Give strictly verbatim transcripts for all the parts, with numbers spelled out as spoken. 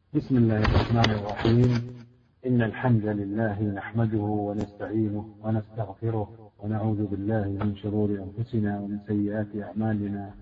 بسم الله الرحمن الرحيم. إن الحمد لله نحمده ونستعينه ونستغفره ونعوذ بالله من شرور أنفسنا ومن سيئات أعمالنا.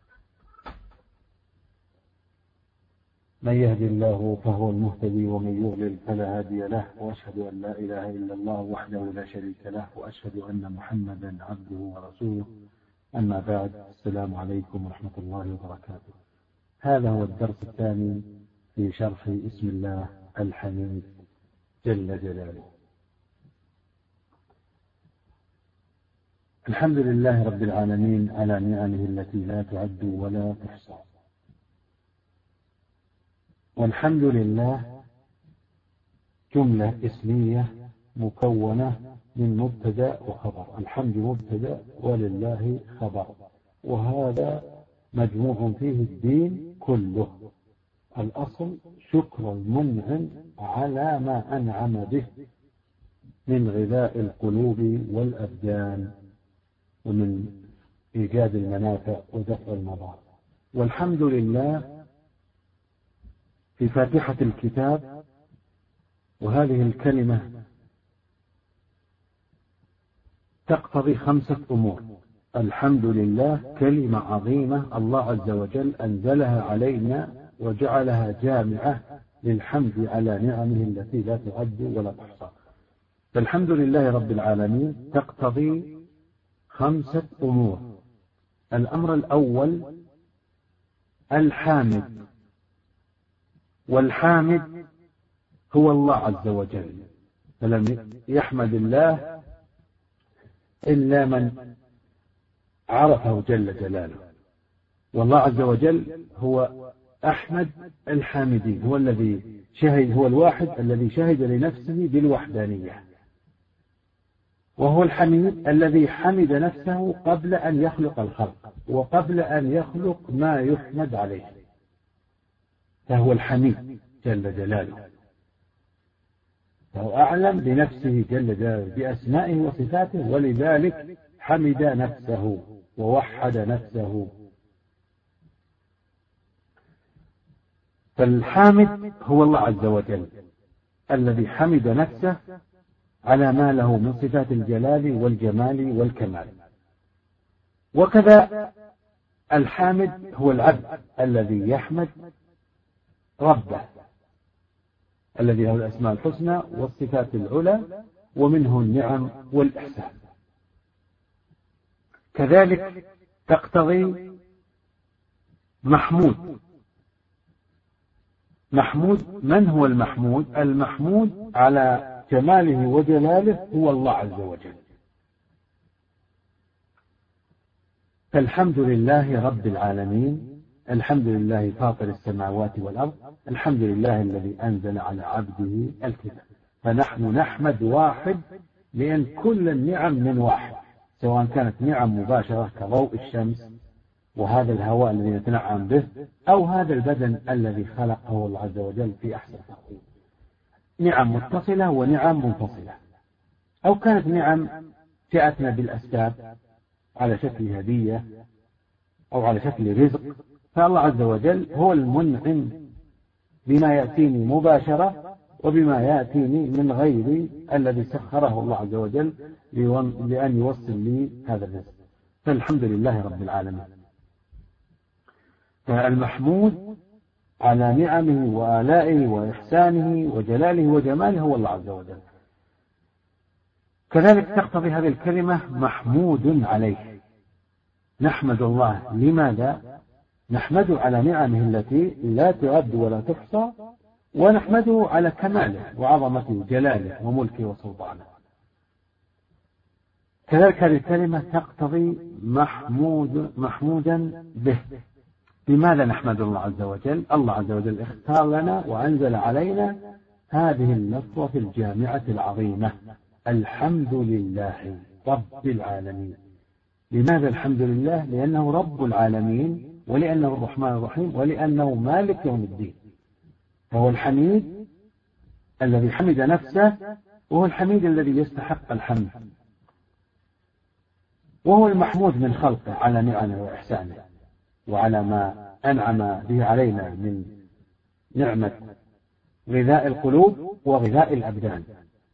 من يهد الله فهو المهتدي ومن يضلل فلا هادي له، وأشهد أن لا إله إلا الله وحده لا شريك له، وأشهد أن محمدا عبده ورسوله. أما بعد، السلام عليكم ورحمة الله وبركاته. هذا هو الدرس الثاني في شرح اسم الله الحميد جل جلاله. الحمد لله رب العالمين على نعمه التي لا تعد ولا تحصى. والحمد لله جملة اسمية مكونة من مبتدأ وخبر. الحمد مبتدأ ولله خبر، وهذا مجموع فيه الدين كله. الأصل شكر المنعم على ما أنعم به من غذاء القلوب والأبدان ومن إيجاد المنافع ودفع المضار. والحمد لله في فاتحة الكتاب، وهذه الكلمة تقتضي خمسة أمور. الحمد لله كلمة عظيمة الله عز وجل أنزلها علينا وجعلها جامعة للحمد على نعمه التي لا تعد ولا تحصى. فالحمد لله رب العالمين تقتضي خمسة أمور. الأمر الأول الحامد، والحامد هو الله عز وجل، فلم يحمد الله إلا من عرفه جل جلاله. والله عز وجل هو أحمد الحامدين، هو الذي شهد، هو الواحد الذي شهد لنفسه بالوحدانية، وهو الحميد الذي حمد نفسه قبل أن يخلق الخلق وقبل أن يخلق ما يحمد عليه، فهو الحميد جل جلاله. فهو أعلم بنفسه جل جلاله بأسمائه وصفاته، ولذلك حمد نفسه ووحد نفسه. فالحامد هو الله عز وجل الذي حمد نفسه على ما له من صفات الجلال والجمال والكمال. وكذا الحامد هو العبد الذي يحمد ربه الذي له الأسماء الحسنى والصفات العلى ومنه النعم والإحسان. كذلك تقتضي محمود. محمود، من هو المحمود؟ المحمود على جماله وجلاله هو الله عز وجل. فالحمد لله رب العالمين، الحمد لله فاطر السماوات والأرض، الحمد لله الذي أنزل على عبده الكتاب. فنحن نحمد واحد، لأن كل النعم من واحد، سواء كانت نعم مباشرة كضوء الشمس وهذا الهواء الذي نتنعم به، أو هذا البدن الذي خلقه الله عز وجل في أحسن تقويم. نعم متصلة ونعم منفصلة، أو كانت نعم جاءتنا بالأسباب على شكل هدية أو على شكل رزق. فالله عز وجل هو المنعم بما يأتيني مباشرة وبما يأتيني من غيري الذي سخره الله عز وجل لأن يوصل لي هذا الرزق. فالحمد لله رب العالمين. فالمحمود على نعمه وآلائه وإحسانه وجلاله وجماله هو الله عز وجل. كذلك تقتضي هذه الكلمة محمود عليه. نحمد الله، لماذا؟ نحمده على نعمه التي لا تعد ولا تحصى، ونحمده على كماله وعظمته وجلاله وملكه وسلطانه. كذلك هذه الكلمة تقتضي محمود محمودا به. لماذا نحمد الله عز وجل؟ الله عز وجل اختار لنا وأنزل علينا هذه اللفظة الجامعة العظيمة: الحمد لله رب العالمين. لماذا الحمد لله؟ لأنه رب العالمين، ولأنه الرحمن الرحيم، ولأنه مالك يوم الدين. فهو الحميد الذي حمد نفسه، وهو الحميد الذي يستحق الحمد، وهو المحمود من خلقه على نعمه وإحسانه وعلى ما أنعم به علينا من نعمة غذاء القلوب وغذاء الأبدان.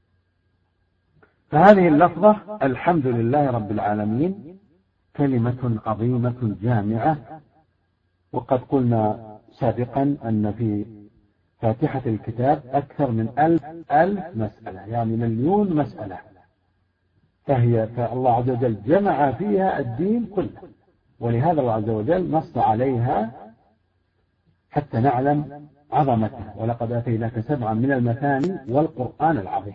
فهذه اللفظة الحمد لله رب العالمين كلمة عظيمة جامعة، وقد قلنا سابقا أن في فاتحة الكتاب أكثر من ألف ألف مسألة، يعني مليون مسألة، فهي فالله عز وجل جمع فيها الدين كله، ولهذا الله عز وجل نص عليها حتى نعلم عظمته: ولقد آتيناك سبعا من المثاني والقرآن العظيم.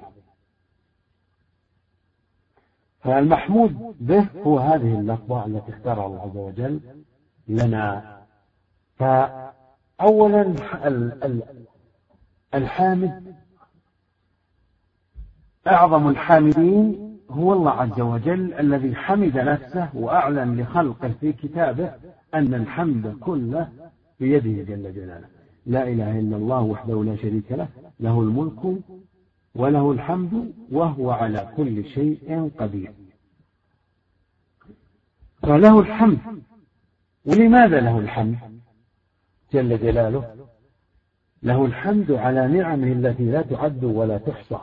فالمحمود به هو هذه اللفظة التي اختارها الله عز وجل لنا. فأولا الحامد، أعظم الحامدين هو الله عز وجل الذي حمد نفسه وأعلن لخلقه في كتابه أن الحمد كله بيده جل جلاله. لا إله إلا الله وحده لا شريك له، له الملك وله الحمد وهو على كل شيء قدير. فله الحمد. ولماذا له الحمد جل جلاله؟ له الحمد على نعمه التي لا تعد ولا تحصى.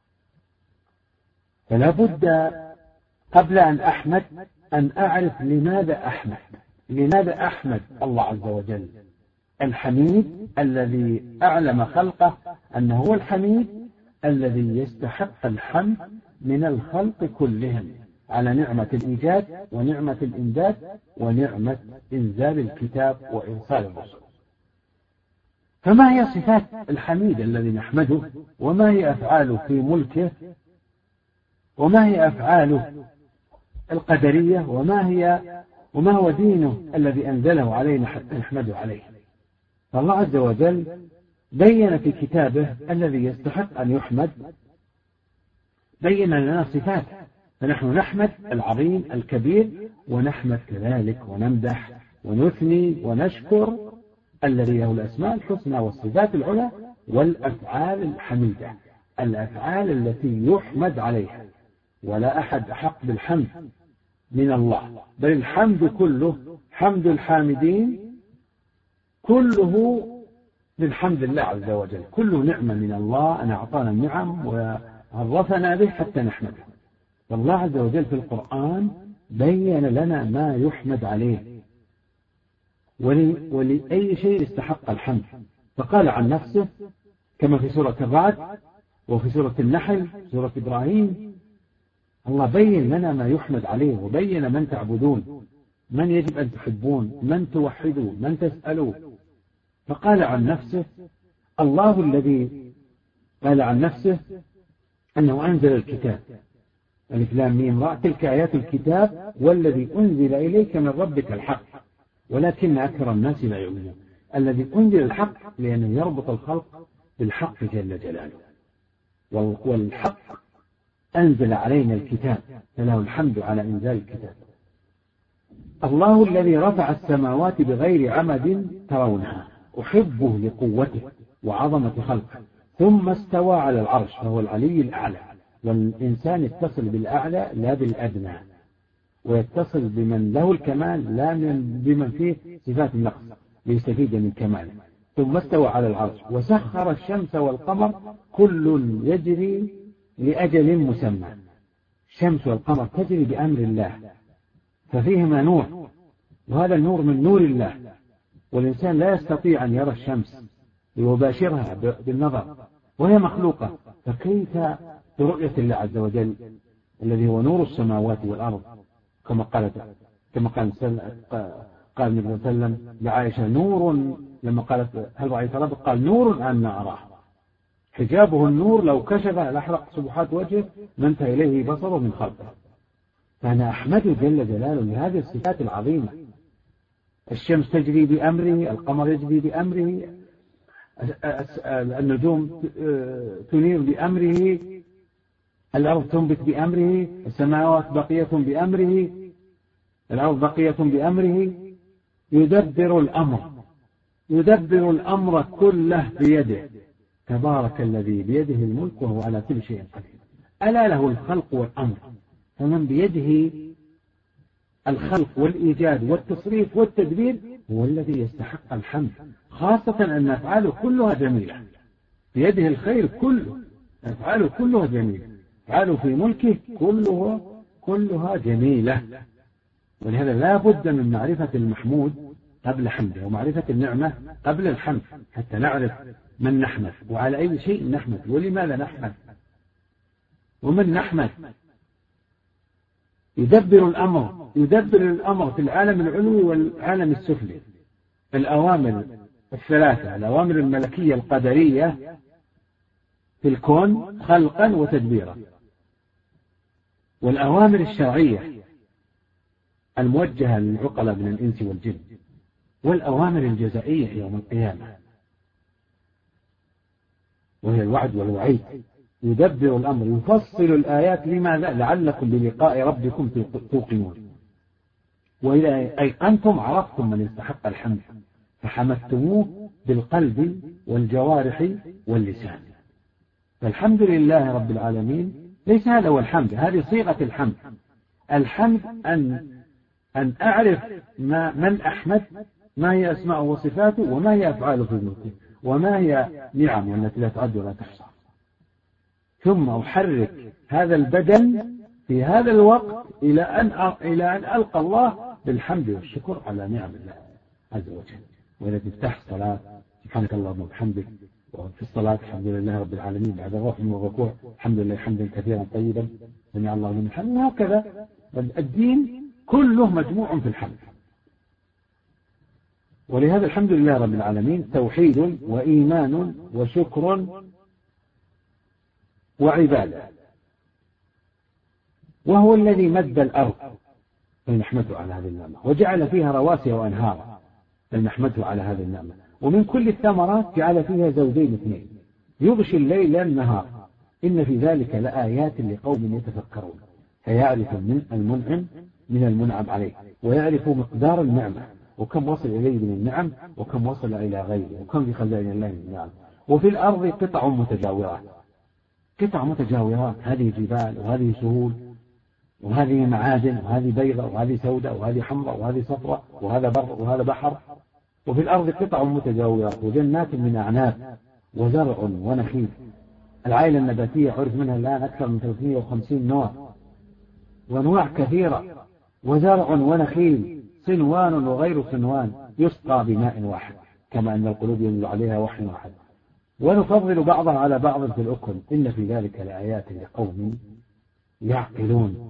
فلا بد قبل أن أحمد أن أعرف لماذا أحمد. لماذا أحمد الله عز وجل الحميد الذي أعلم خلقه أنه هو الحميد الذي يستحق الحمد من الخلق كلهم على نعمة الإيجاد ونعمة الإمداد ونعمة إنزال الكتاب وإرسال الرسل. فما هي صفات الحميد الذي نحمده؟ وما هي أفعاله في ملكه؟ وما هي أفعاله القدرية؟ وما هي وما هو دينه الذي أنزله علينا حتى نحمده عليه؟ فالله عز وجل بين في كتابه الذي يستحق أن يحمد، بين لنا صفات، فنحن نحمد العظيم الكبير، ونحمد كذلك ونمدح ونثني ونشكر الذي له الأسماء الحسنى والصفات العلى والأفعال الحميدة، الأفعال التي يحمد عليها. ولا أحد أحق بالحمد من الله، بل الحمد كله حمد الحامدين كله من حمد الله عز وجل، كله نعمة من الله أن أعطانا النعم وعرفنا به حتى نحمده. فالله عز وجل في القرآن بين لنا ما يحمد عليه ولي ولأي شيء استحق الحمد. فقال عن نفسه كما في سورة الرعد وفي سورة النحل سورة إبراهيم، الله بين لنا ما يحمد عليه وبين من تعبدون، من يجب أن تحبون، من توحدون، من تسألون. فقال عن نفسه الله الذي قال عن نفسه أنه أنزل الكتاب، ألف لام ميم راء، تلك آيات الكتاب والذي أنزل إليك من ربك الحق ولكن أكثر الناس لا يؤمنون. الذي أنزل الحق لأنه يربط الخلق بالحق جل جلاله، والحق أنزل علينا الكتاب فله الحمد على إنزال الكتاب. الله الذي رفع السماوات بغير عمد ترونها، أحبه لقوته وعظمة خلقه، ثم استوى على العرش فهو العلي الأعلى. والإنسان يتصل بالأعلى لا بالأدنى، ويتصل بمن له الكمال لا بمن فيه صفات النقص ليستفيد من كماله. ثم استوى على العرش وسخر الشمس والقمر كل يجري لأجل مسمى. الشمس والقمر تجري بأمر الله، ففيهما نور، وهذا النور من نور الله، والإنسان لا يستطيع أن يرى الشمس ويباشرها بالنظر وهي مخلوقة، فكيف برؤية الله عز وجل الذي هو نور السماوات والأرض؟ كما قال كما قال قال النبي صلى الله عليه وسلم لعائشة نور، لما قالت هل رأيت ربك؟ قال نور أنا أراه، حجابه النور لو كشف لأحرق سبحات وجهه ما انتهى إليه بصره من خلقه. فأنا أحمده جل جلاله لهذه الصفات العظيمة. الشمس تجري بأمره، القمر يجري بأمره، النجوم تنير بأمره، الأرض تنبت بأمره، السماوات بقية بأمره، الأرض بقية بأمره. يدبر الأمر يدبر الأمر كله بيده، تبارك الذي بيده الملك وهو على كل شيء قدير. ألا له الخلق والأمر، فمن بيده الخلق والإيجاد والتصريف والتدبير هو الذي يستحق الحمد، خاصة أن أفعاله كلها جميلة. بيده الخير كله، أفعاله كلها جميلة، أفعاله في ملكه كلها كلها جميلة. ولهذا لا بد من معرفة المحمود قبل حمده، ومعرفة النعمة قبل الحمد، حتى نعرف من نحمد وعلى أي شيء نحمد ولماذا نحمد ومن نحمد. يدبر الأمر يدبر الأمر في العالم العلوي والعالم السفلي. الأوامر الثلاثة، الأوامر الملكية القدرية في الكون خلقا وتدبيرا، والأوامر الشرعية الموجهة للعقلاء من الإنس والجن، والأوامر الجزائية يوم القيامة وهي الوعد والوعيد. يدبر الأمر، يفصل الآيات. لماذا؟ لعلكم بلقاء ربكم توقنون. وإذا أيقنتم عرفتم من يستحق الحمد فحمدتموه بالقلب والجوارح واللسان. فالحمد لله رب العالمين ليس هذا هو الحمد، هذه صيغة الحمد. الحمد أن أن أعرف ما من أحمد، ما هي أسماءه وصفاته، وما هي أفعاله في ملكه، وما هي نعمه التي لا تعد ولا تحصى، ثم أحرك هذا البدن في هذا الوقت إلى أن إلى أن ألقى الله بالحمد والشكر على نعم الله عز وجل. وإذا تفتح الصلاة سبحانك اللهم وبحمدك، وفي الصلاة الحمد لله رب العالمين، بعد الركوع والركوع الحمد لله حمدا كثيرا طيبا سمع الله لمن حمده. وهكذا الدين كله مجموع في الحمد. ولهذا الحمد لله رب العالمين توحيد وإيمان وشكر وعبادة، وهو الذي مد الأرض فلنحمده على هذه النعمة، وجعل فيها رواسي وأنهارا فلنحمده على هذه النعمة، ومن كل الثمرات جعل فيها زوجين اثنين يغشي الليل النهار، إن في ذلك لآيات لقوم يتفكرون. فيعرف المنعم من المنعم عليه، ويعرف مقدار النعمة، وكم وصل إليه من النعم، وكم وصل إلى غيره، وكم في خزائن الله من النعم. وفي الأرض قطع متجاورات، قطع متجاورات، هذه جبال وهذه سهول وهذه معادن وهذه بيضاء وهذه سوداء وهذه حمراء وهذه صفراء وهذا بر وهذا بحر. وفي الأرض قطع متجاورات وجنات من أعناب وزرع ونخيل. العائلة النباتية عرف منها الآن أكثر من ثلاثمائة وخمسين نوع وأنواع كثيرة، وزرع ونخيل صنوان وغير صنوان يسقى بماء واحد، كما أن القلوب ينزل عليها وحي واحد، ونفضل بعضها على بعض في الأكل، إن في ذلك لآيات لقوم يعقلون.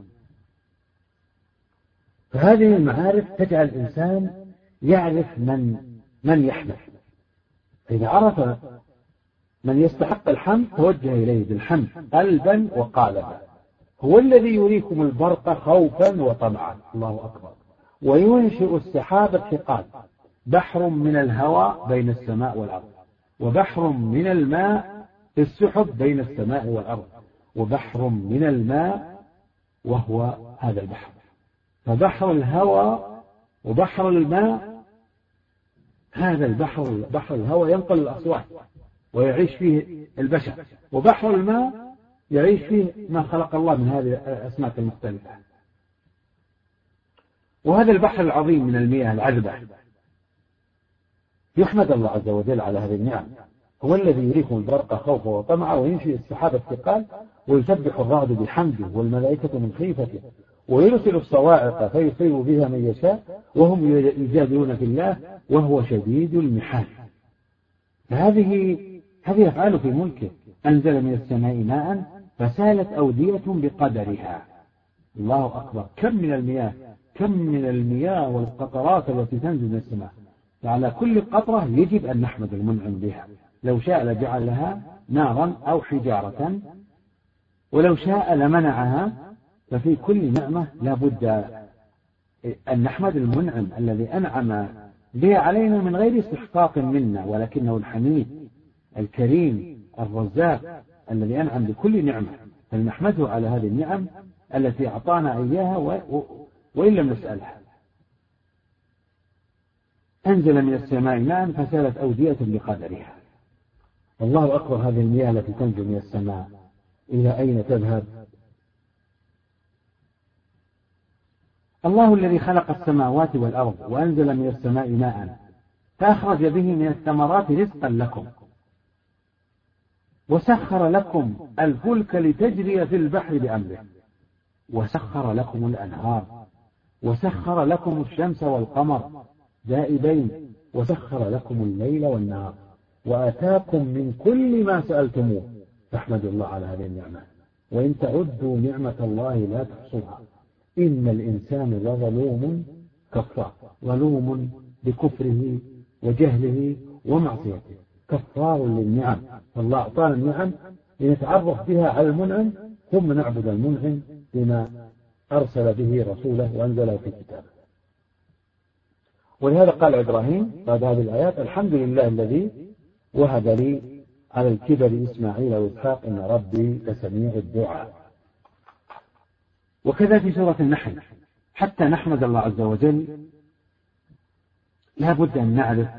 فهذه المعارف تجعل الإنسان يعرف من من يحمد. إذا عرف من يستحق الحمد توجه إليه بالحمد قلبا وقالبا. هو الذي يريكم البرق خوفا وطمعا، الله أكبر، وينشئ السحاب الثقال، بحر من الهواء بين السماء والأرض، وبحر من الماء في السحب بين السماء والأرض، وبحر من الماء وهو هذا البحر. فبحر الهواء وبحر الماء، هذا البحر بحر الهواء ينقل الأصوات ويعيش فيه البشر، وبحر الماء يعيش فيه ما خلق الله من هذه الأسماك المختلفة. وهذا البحر العظيم من المياه العذبة يحمد الله عز وجل على هذه النعم. هو الذي يريكم البرق خوفا وطمعا وينشئ السحاب الثقال ويسبح الرعد بحمده والملائكة من خيفته ويرسل الصواعق فيصيب بها من يشاء وهم يجادلون في الله وهو شديد المحال. فهذه هذه أفعال في ملكه. أنزل من السماء ماء فسالت أودية بقدرها. الله أكبر، كم من المياه كم من المياه والقطرات التي تنزل من السماء. فعلى كل قطرة يجب أن نحمد المنعم بها. لو شاء لجعلها نارا أو حجارة، ولو شاء لمنعها. ففي كل نعمة لا بد أن نحمد المنعم الذي أنعم بها علينا من غير استحقاق منا، ولكنه الحميد الكريم الرزاق الذي أنعم بكل نعمة، فلنحمده على هذه النعم التي أعطانا إياها وإن لم نسألها. أنزل من السماء ماء فسالت أودية بقدرها. الله أكبر، هذه المياه التي تنزل من السماء إلى أين تذهب؟ الله الذي خلق السماوات والأرض وأنزل من السماء ماء فأخرج به من الثمرات رزقا لكم. وسخر لكم الفلك لتجري في البحر بأمره، وسخر لكم الأنهار، وسخر لكم الشمس والقمر دائبين، وسخر لكم الليل والنهار، وآتاكم من كل ما سألتموه، فاحمدوا الله على هذه النعمة، وإن تعدوا نعمة الله لا تحصوها، إن الإنسان لظلوم كفار، ظلوم بكفره وجهله ومعصيته، كفار للنعم. فالله أعطانا النعم لنتعرف بها على المنعم، ثم نعبد المنعم بما أرسل به رسوله وأنزله في كتابه. ولهذا قال إبراهيم بعد هذه الآيات: الحمد لله الذي وهب لي على الكبر إسماعيل وإسحاق إن ربي لسميع الدعاء. وكذا في سورة النحل، حتى نحمد الله عز وجل لا بد أن نعرف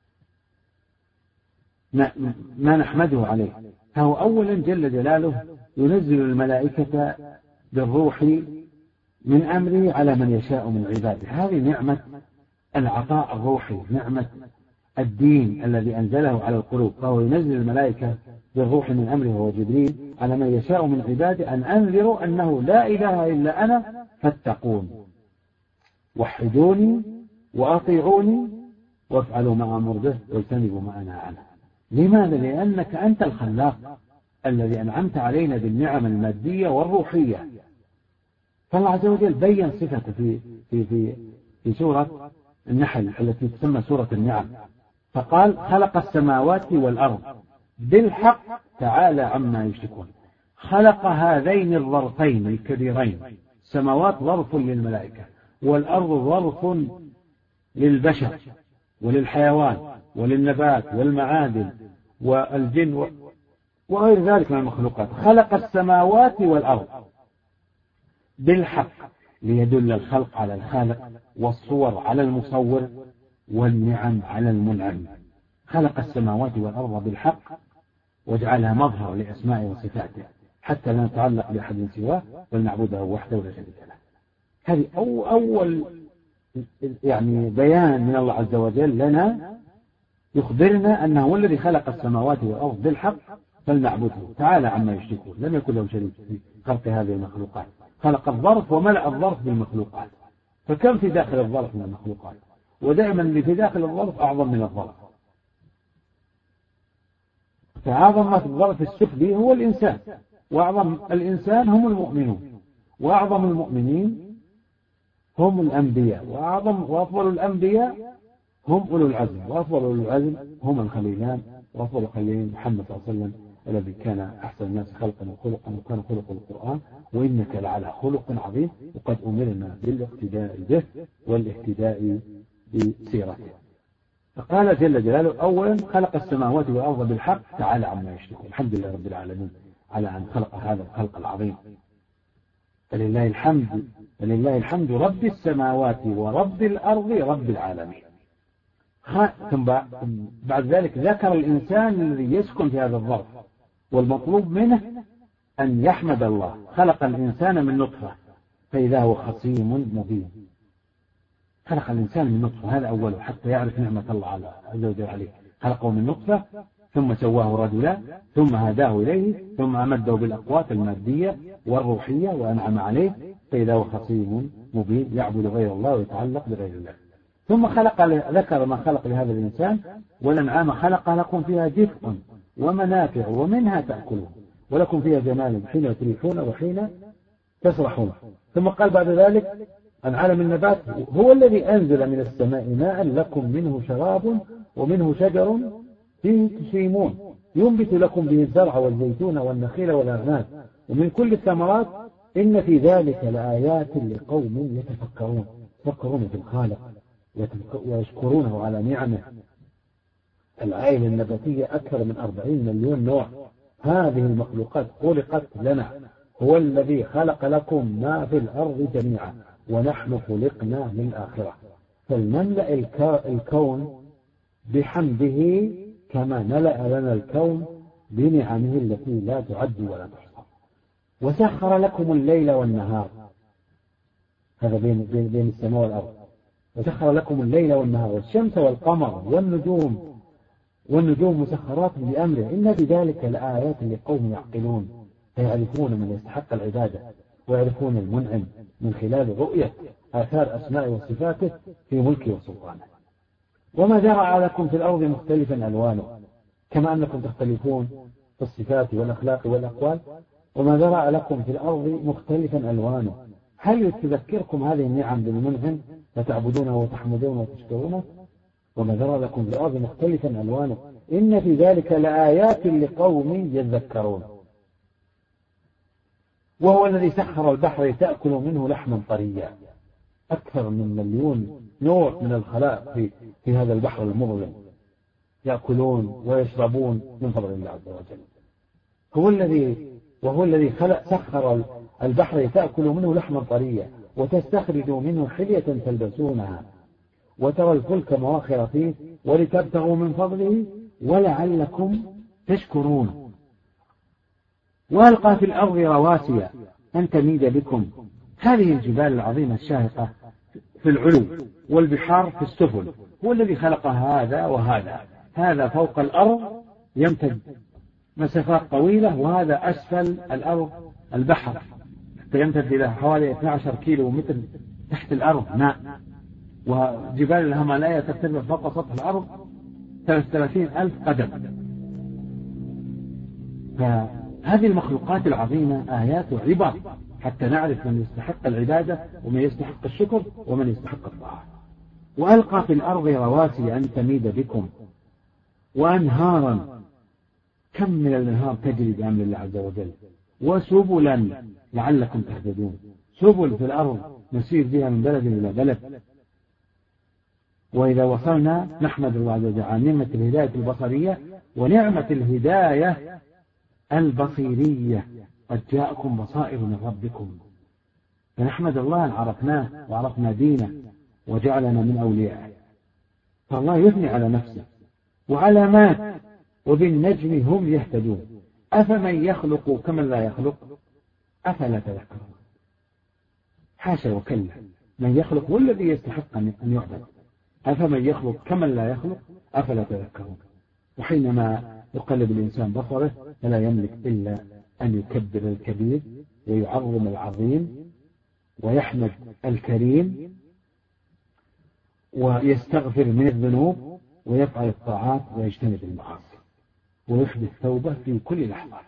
ما نحمده عليه. فهو أولا جل جلاله ينزل الملائكة بالروح من أمره على من يشاء من عباده، هذه نعمة العطاء الروحي، نعمة الدين الذي أنزله على القلوب. فهو ينزل الملائكة بالروح من أمره وهو جبريل على من يشاء من عباده أن أنذروا أنه لا إله إلا أنا فاتقون، وحدوني وأطيعوني وافعلوا ما أمر به واجتنبوا ما أنهى عنه. لماذا؟ لأنك أنت الخلاق الذي أنعمت علينا بالنعم المادية والروحية. فالله عز وجل بين صفته في في في في سورة النحل التي تسمى سورة النعم، فقال: خلق السماوات والأرض بالحق تعالى عما يشركون. خلق هذين الظرفين الكبيرين، السماوات ظرف للملائكة، والأرض ظرف للبشر وللحيوان وللنبات والمعادن والجن وغير ذلك من المخلوقات. خلق السماوات والأرض بالحق ليدل الخلق على الخالق، والصور على المصور، والنعم على المنعم. خلق السماوات والأرض بالحق واجعلها مظهر لأسمائه وصفاته حتى لا نتعلق بأحد سواه بل نعبده وحده ولا شريك له. هذه أو أول يعني بيان من الله عز وجل لنا، يخبرنا أنه هو الذي خلق السماوات والأرض بالحق فلنعبده تعالى عما يشركون. لم يكن له شريك في خلق هذه المخلوقات. خلق الظرف وملأ الظرف بالمخلوقات، فكم في داخل الظرف من المخلوقات، ودائما اللي في داخل الظرف أعظم من الظرف. فأعظم ما في الظرف السفلي هو الإنسان، وأعظم الإنسان هم المؤمنون، وأعظم المؤمنين هم الأنبياء، وأعظم وأفضل الأنبياء هم أولو العزم، وأفضل أولو العزم هم الخليلان، وأفضل الخليلين محمد صلى الله عليه وسلم الذي كان أحسن الناس خلقا وخلقا وكان خلق القرآن، وإنك لعلى خلق عظيم، وقد أمرنا بالاقتداء به والاهتداء بسيرته. فقال جل جلاله: أولا خلق السماوات والأرض بالحق تعالى عما يشركون. الحمد لله رب العالمين على أن خلق هذا الخلق العظيم، فلله الحمد فلله الحمد رب السماوات ورب الأرض رب العالمين. ثم بعد ذلك ذكر الإنسان الذي يسكن في هذا الظرف، والمطلوب منه أن يحمد الله. خلق الإنسان من نطفة فإذا هو خصيم مبين. خلق الإنسان من نطفة، هذا أوله حتى يعرف نعمة الله عز وجل عليه. خلقه من نطفة ثم سواه رجلا ثم هداه إليه ثم أمده بالأقوات المادية والروحية وأنعم عليه فإذا هو خصيم مبين يعبد غير الله ويتعلق بغير الله. ثم خلق ذكر ما خلق لهذا الإنسان: والأنعام خلق لكم فيها دفء ومنافع ومنها تأكلون ولكم فيها جمال حين تريحون وحين تسرحون. ثم قال بعد ذلك عن عالم النبات: هو الذي أنزل من السماء ماء لكم منه شراب ومنه شجر فيه تسيمون ينبت لكم به الزرع والزيتون والنخيل والأعناب ومن كل الثمرات إن في ذلك لآيات لقوم يتفكرون. يفكرون في الخالق ويشكرونه على نعمه. العائلة النباتية أكثر من أربعين مليون نوع. هذه المخلوقات خلقت لنا. هو الذي خلق لكم ما في الأرض جميعا ونحن خلقنا للآخرة. فلنملأ الكون بحمده كما ملأ لنا الكون بنعمه التي لا تعد ولا تحصى. وسخر لكم الليل والنهار، هذا بين, بين, بين السماء والأرض. وسخر لكم الليل والنهار والشمس والقمر والنجوم والنجوم مسخرات بأمره إن في ذلك لآيات لقوم يعقلون فيعرفون من يستحق العبادة ويعرفون المنعم من خلال رؤية آثار أسماء وصفاته في ملكه وسلطانه. وما ذرأ لكم في الأرض مختلفا ألوانه كما أنكم تختلفون في الصفات والأخلاق والأقوال، وما ذرأ لكم في الأرض مختلفا ألوانه هل تذكركم هذه النعم بالمنعم فتعبدونه وتحمدونه وتشكرونه؟ وما ذرأ لكم في الأرض مختلفا ألوانه إن في ذلك لآيات لقوم يذكرون. وهو الذي سخر البحر تأكل منه لحما طريا، أكثر من مليون نوع من الخلائق في, في هذا البحر المظلم يأكلون ويشربون من فضل الله عز وجل. هو الذي وهو الذي خلق سخر البحر تأكل منه لحما طريا وتستخرجوا منه حلية تلبسونها وترى الفلك مواخر فيه ولتبتغوا من فضله ولعلكم تشكرون. وألقى في الأرض رواسي أن تميد بكم، هذه الجبال العظيمة الشاهقة في العلو والبحار في السفل. هو الذي خلق هذا وهذا، هذا فوق الأرض يمتد مسافات طويلة وهذا أسفل الأرض البحر حتى يمتد إلى حوالي اثني عشر كيلو متر تحت الأرض ماء. وجبال الهيمالايا ترتفع فوق سطح الأرض ثلاثة وثلاثين ألف قدم. فهذه المخلوقات العظيمة آيات وعبر حتى نعرف من يستحق العبادة ومن يستحق الشكر ومن يستحق الطاعة. وألقى في الأرض رواسي أن تميد بكم وأنهارا، كم من الأنهار تجري بأمر الله عز وجل، وسبلا لعلكم تهتدون، سبل في الأرض نسير بها من بلد إلى بلد. وإذا وصلنا نحمد الله عز وجل عن نعمة الهداية البصرية ونعمة الهداية البصيرية، قد جاءكم بصائر من ربكم، فنحمد الله أن عرفناه وعرفنا دينه وجعلنا من أوليائه. فالله يثني على نفسه وعلامات وبالنجم هم يهتدون. أفمن يخلق كمن لا يخلق أفلا تذكرون. حاشا وكلا، من يخلق هو الذي يستحق أن يعبد. أفمن يخلق كمن لا يخلق أفلا تذكرون. وحينما يقلب الإنسان بصره فلا يملك إلا أن يكبر الكبير ويعظم العظيم ويحمد الكريم ويستغفر من الذنوب ويفعل الطاعات ويجتنب المعاصي ويحدث توبة في كل لحظة.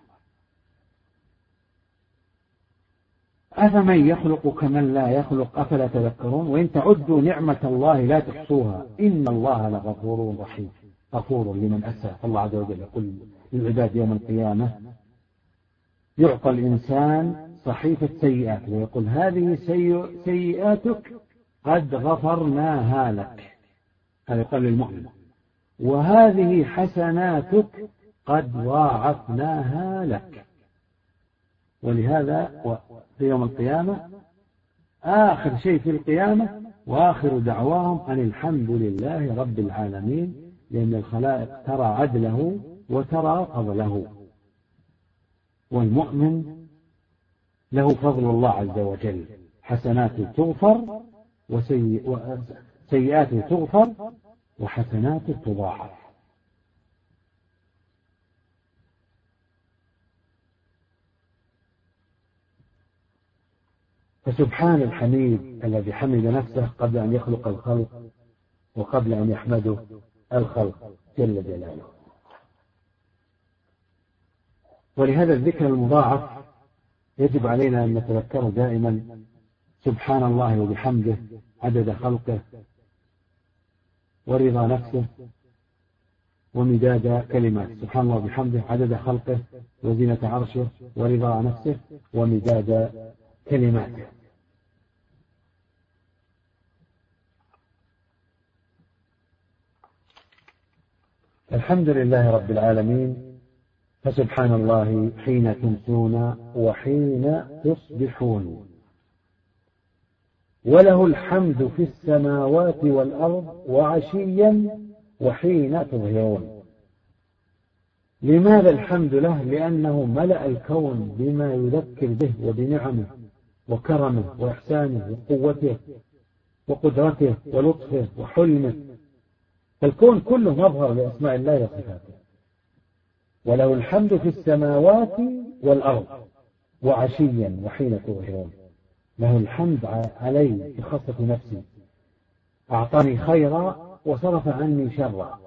أفمن يخلق كمن لا يخلق أفلا تذكرون. وإن تعدوا نعمة الله لا تحصوها إن الله لغفور رحيم. غفور لمن أساء. الله عز وجل يقول للعباد يوم القيامة يعطى الإنسان صحيفة سيئات ويقول هذه سيئاتك قد غفرناها لك، هذا يقال للمؤمن، وهذه حسناتك قد ضاعفناها لك. ولهذا في يوم القيامة آخر شيء في القيامة وآخر دعواهم أن الحمد لله رب العالمين، لأن الخلائق ترى عدله وترى فضله. والمؤمن له فضل الله عز وجل، حسناته تغفر وسيئاته تغفر وحسناته تضاعف. فسبحان الحميد الذي حمد نفسه قبل أن يخلق الخلق وقبل أن يحمده الخلق جل جلاله. ولهذا الذكر المضاعف يجب علينا أن نتذكره دائما، سبحان الله وبحمده عدد خلقه ورضا نفسه ومداد كلماته. سبحان الله وبحمده عدد خلقه وزينة عرشه ورضا نفسه ومداد كلماته. الحمد لله رب العالمين. فسبحان الله حين تمسون وحين تصبحون، وله الحمد في السماوات والأرض وعشيا وحين تظهرون. لماذا الحمد له؟ لأنه ملأ الكون بما يذكر به وبنعمه وكرمه وإحسانه وقوته وقدرته ولطفه وحلمه فالكون كله مظهر لأسماء الله وصفاته. وله الحمد في السماوات والأرض وعشيا وحين تظهرون. له الحمد علي في خاصة نفسي، أعطاني خيرا وصرف عني شرا،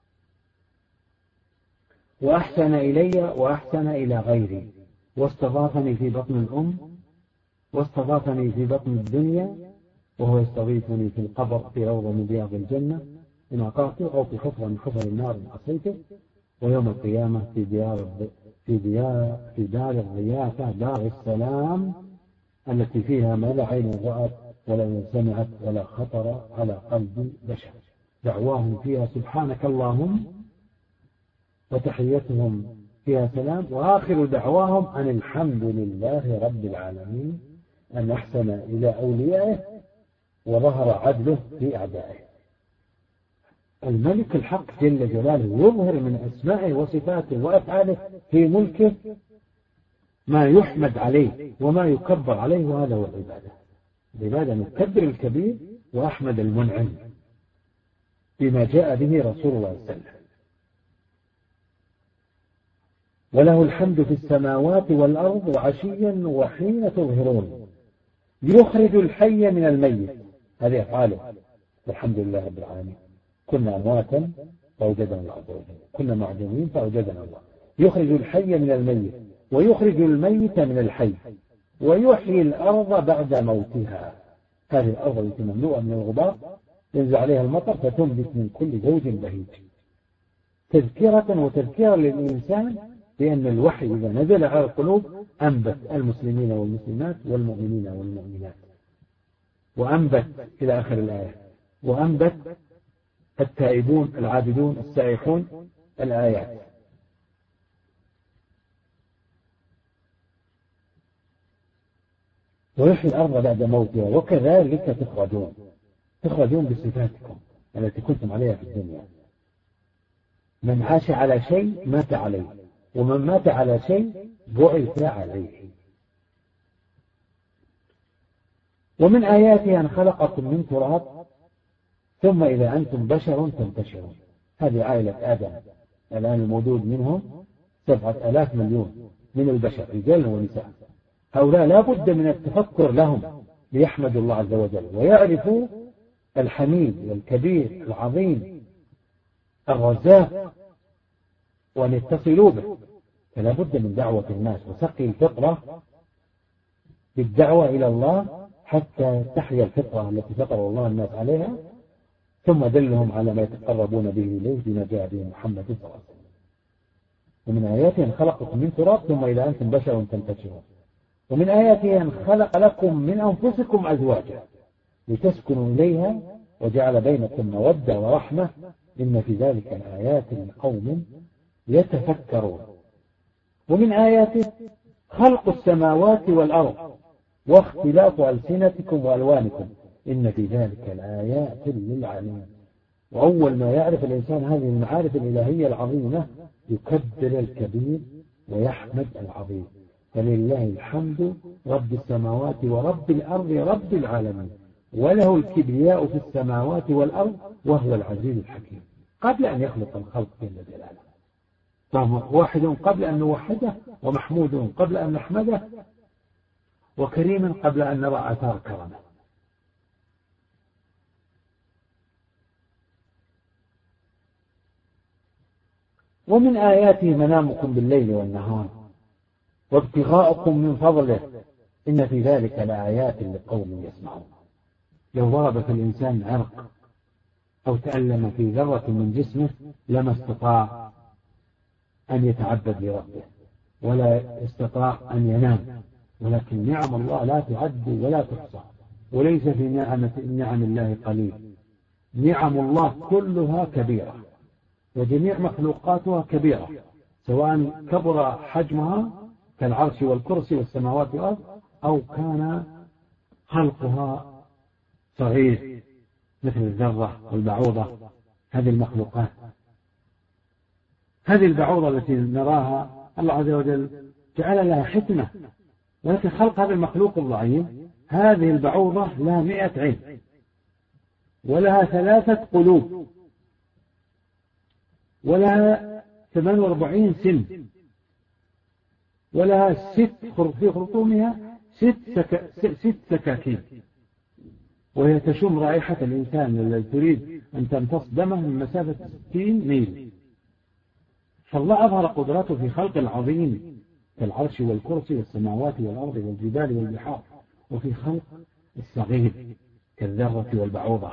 وأحسن إلي وأحسن إلى غيري، واستضافني في بطن الأم، واستضافني في بطن الدنيا، وهو يستضيفني في القبر في روضة من رياض الجنة إن أطعته، أو في حفرة من حفر النار إن عصيته، ويوم القيامة في ديار في ديار في دار الضيافة دار السلام التي فيها ما لا عين رأت ولا عين سمعت ولا خطر على قلب بشر. دعواهم فيها سبحانك اللهم، وتحيتهم فيها سلام، وآخر دعواهم أن الحمد لله رب العالمين أن أحسن إلى أوليائه وظهر عدله في أعدائه. الملك الحق جل جلاله يظهر من أسمائه وصفاته وأفعاله في ملكه ما يحمد عليه وما يكبر عليه، وهذا هو العبادة. العبادة نكبر الكبير وأحمد المنعم بما جاء به رسول الله صلى الله عليه وسلم. وله الحمد في السماوات والأرض وعشيا وحين تظهرون، ليخرج الحي من الميت. هذه أفعاله. الحمد لله رب العالمين. كنا أمواتا فأوجدنا الله عز وجل، كنا معدومين فأوجدنا الله. يخرج الحي من الميت ويخرج الميت من الحي ويحيي الأرض بعد موتها. هذه الأرض التي مملوءة من الغبار ينزل عليها المطر فتنبت من كل زوج بهيج. تذكرة وتذكيرا للإنسان بأن الوحي إذا نزل على القلوب أنبت المسلمين والمسلمات والمؤمنين والمؤمنات، وأنبت إلى آخر الآية، وأنبت التائبون العابدون السائحون الآيات. ويحيي الأرض بعد موتها وكذلك تخرجون. تخرجون بصفاتكم التي كنتم عليها في الدنيا. من عاش على شيء مات عليه، ومن مات على شيء بعث عليه. ومن آياته أن خلقكم من تراب ثم إذا أنتم بشر تنتشرون. هذه عائلة آدم الآن الموجود منهم سبعة آلاف مليون من البشر رجال ونساء. هؤلاء لا بد من التفكر لهم ليحمدوا الله عز وجل ويعرفوا الحميد والكبير العظيم الرزاق وأن يتصلوا به. فلا بد من دعوة الناس وسقي الفطرة بالدعوة إلى الله حتى تحيا الفطرة التي فطر الله الناس عليها، ثم دلهم على ما يتقربون به إليه بما جاء به محمد صلى الله عليه وسلم. ومن آياته أن خلقكم من تراب ثم إذا أنتم بشر تنتشرون. ومن آياته أن خلق لكم من أنفسكم أزواجا لتسكنوا إليها وجعل بينكم مودة ورحمة إن في ذلك الآيات لقوم يتفكرون. ومن آياته خلق السماوات والأرض واختلاف ألسنتكم وألوانكم إن في ذلك الآيات للعالمين. وأول ما يعرف الإنسان هذه المعارف الإلهية العظيمة يكبر الكبير ويحمد العظيم. فلله الحمد رب السماوات ورب الأرض رب العالمين، وله الكبرياء في السماوات والأرض وهو العزيز الحكيم. قبل أن يخلق الخلق جل جلاله، فهو واحد قبل أن نوحده، ومحمود قبل أن نحمده، وكريم قبل أن نرى آثار كرمه. ومن آياته منامكم بالليل والنهار وابتغاءكم من فضله إن في ذلك لآيات لقوم يسمعون. لو ضرب في الإنسان عرق أو تألم في ذرة من جسمه لما استطاع أن يتعبد لربه ولا استطاع أن ينام، ولكن نعم الله لا تعد ولا تحصى، وليس في نعمة نعم الله قليل. نعم الله كلها كبيرة وجميع مخلوقاتها كبيرة، سواء كبر حجمها كالعرش والكرسي والسماوات والأرض أو كان خلقها صغير مثل الذرة والبعوضة. هذه المخلوقات، هذه البعوضة التي نراها الله عز وجل جعل لها حكمة، ولكن خلق هذا المخلوق الضعيف. هذه البعوضة لها مئة عين ولها ثلاثة قلوب ولها ثمان وأربعين سن، ولها ست في خرطومها ست, سك... ست سكاكين، وهي تشم رائحة الإنسان الذي تريد أن تمتص دمه من مسافة ستين ميل. فالله أظهر قدرته في خلق العظيم كالعرش والكرسي والسماوات والأرض والجبال والبحار، وفي خلق الصغير كالذرة والبعوضة.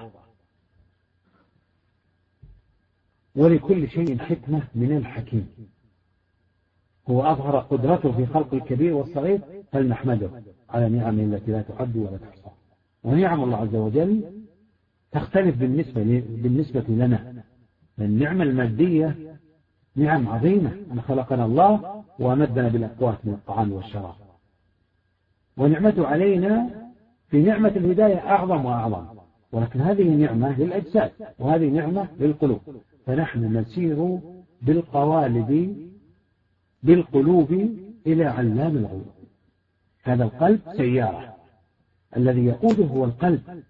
ولكل شيء حكمة من الحكيم. هو أظهر قدرته في خلق الكبير والصغير، فلنحمده على نعمه التي لا تعد ولا تحصى. ونعم الله عز وجل تختلف بالنسبة, بالنسبة لنا. النعمة المادية نعم عظيمة، أن خلقنا الله وأمدنا بالأقوات من الطعام والشراب. ونعمته علينا في نعمة الهداية أعظم وأعظم، ولكن هذه نعمة للأجساد وهذه نعمة للقلوب. فنحن نسير بالقوالب بالقلوب إلى علام الغيوب. هذا القلب سيارة، الذي يقوده هو القلب،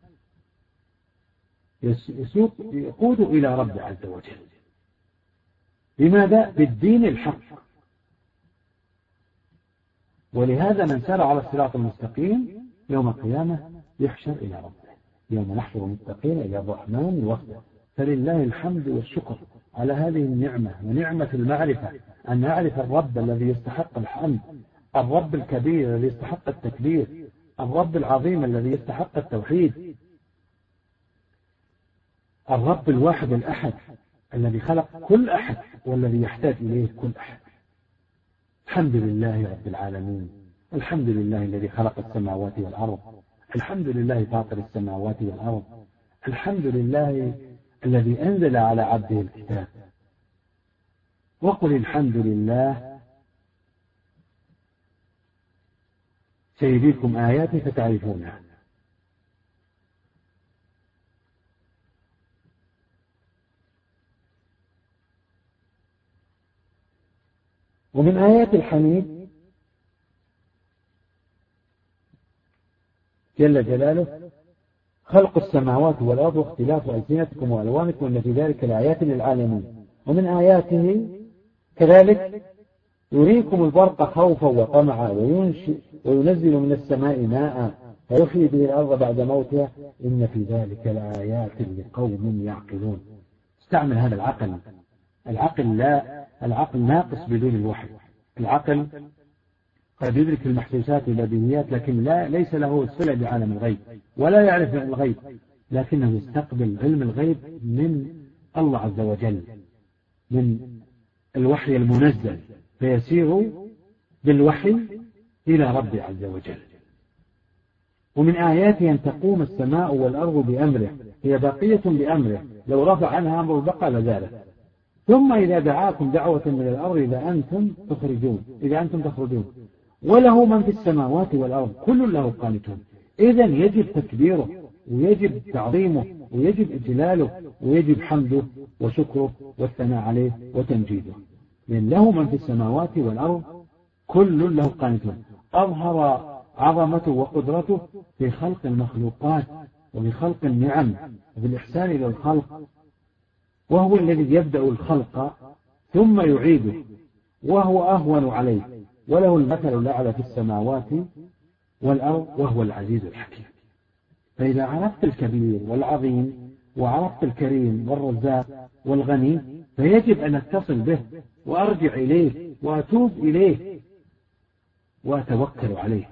يسوق يقود إلى رب عز وجل. لماذا؟ بالدين الحق. ولهذا من سار على الصراط المستقيم يوم القيامة يحشر إلى ربه. يوم نحشر المتقين إلى الرحمن وفدا. فلله الحمد والشكر على هذه النعمة، ونعمة المعرفة، أن نعرف الرب الذي يستحق الحمد، الرب الكبير الذي يستحق التكبير، الرب العظيم الذي يستحق التوحيد، الرب الواحد الأحد الذي خلق كل أحد والذي يحتاج إليه كل أحد. الحمد لله رب العالمين. الحمد لله الذي خلق السماوات والأرض. الحمد لله فاطر السماوات والأرض. الحمد لله الذي أنزل على عبده الكتاب. وقل الحمد لله سيريكم آياته فتعرفونها. ومن آيات الحميد جل جلاله خلق السماوات والأرض واختلاف ألسنتكم وألوانكم وإن في ذلك لآيات للعالمين. ومن آياته كذلك يريكم البرق خوفا وطمعا وينزل من السماء ماء فيحيي به الأرض بعد موتها إن في ذلك لآيات لقوم يعقلون. استعمل هذا العقل. العقل لا العقل ناقص بدون الوحي. العقل قد يدرك المحسوسات والبديهيات، لكن لا ليس له صلة بعالم الغيب ولا يعرف الغيب، لكنه يستقبل علم الغيب من الله عز وجل، من الوحي المنزل، فيسير بالوحي إلى رب عز وجل. ومن آياته أن تقوم السماء والأرض بأمره، هي باقية بأمره، لو رفع عنها أمر البقاء لزالت. ثم إذا دعاكم دعوة من الأرض إذا أنتم تخرجون إذا أنتم تخرجون وله من في السماوات والأرض كل له قانتون. إذن يجب تكبيره ويجب تعظيمه ويجب إجلاله ويجب حمده وشكره والثناء عليه وتمجيده، لأن له من في السماوات والأرض كل له قانتون. أظهر عظمته وقدرته في خلق المخلوقات وفي خلق النعم وفي الإحسان إلى الخلق، وهو الذي يبدأ الخلق ثم يعيده، وهو أهون عليه، وله المثل الأعلى في السماوات والأرض وهو العزيز الحكيم. فإذا عرفت الكبير والعظيم وعرفت الكريم والرزاق والغني فيجب أن أتصل به وأرجع إليه وأتوب إليه وأتوكل عليه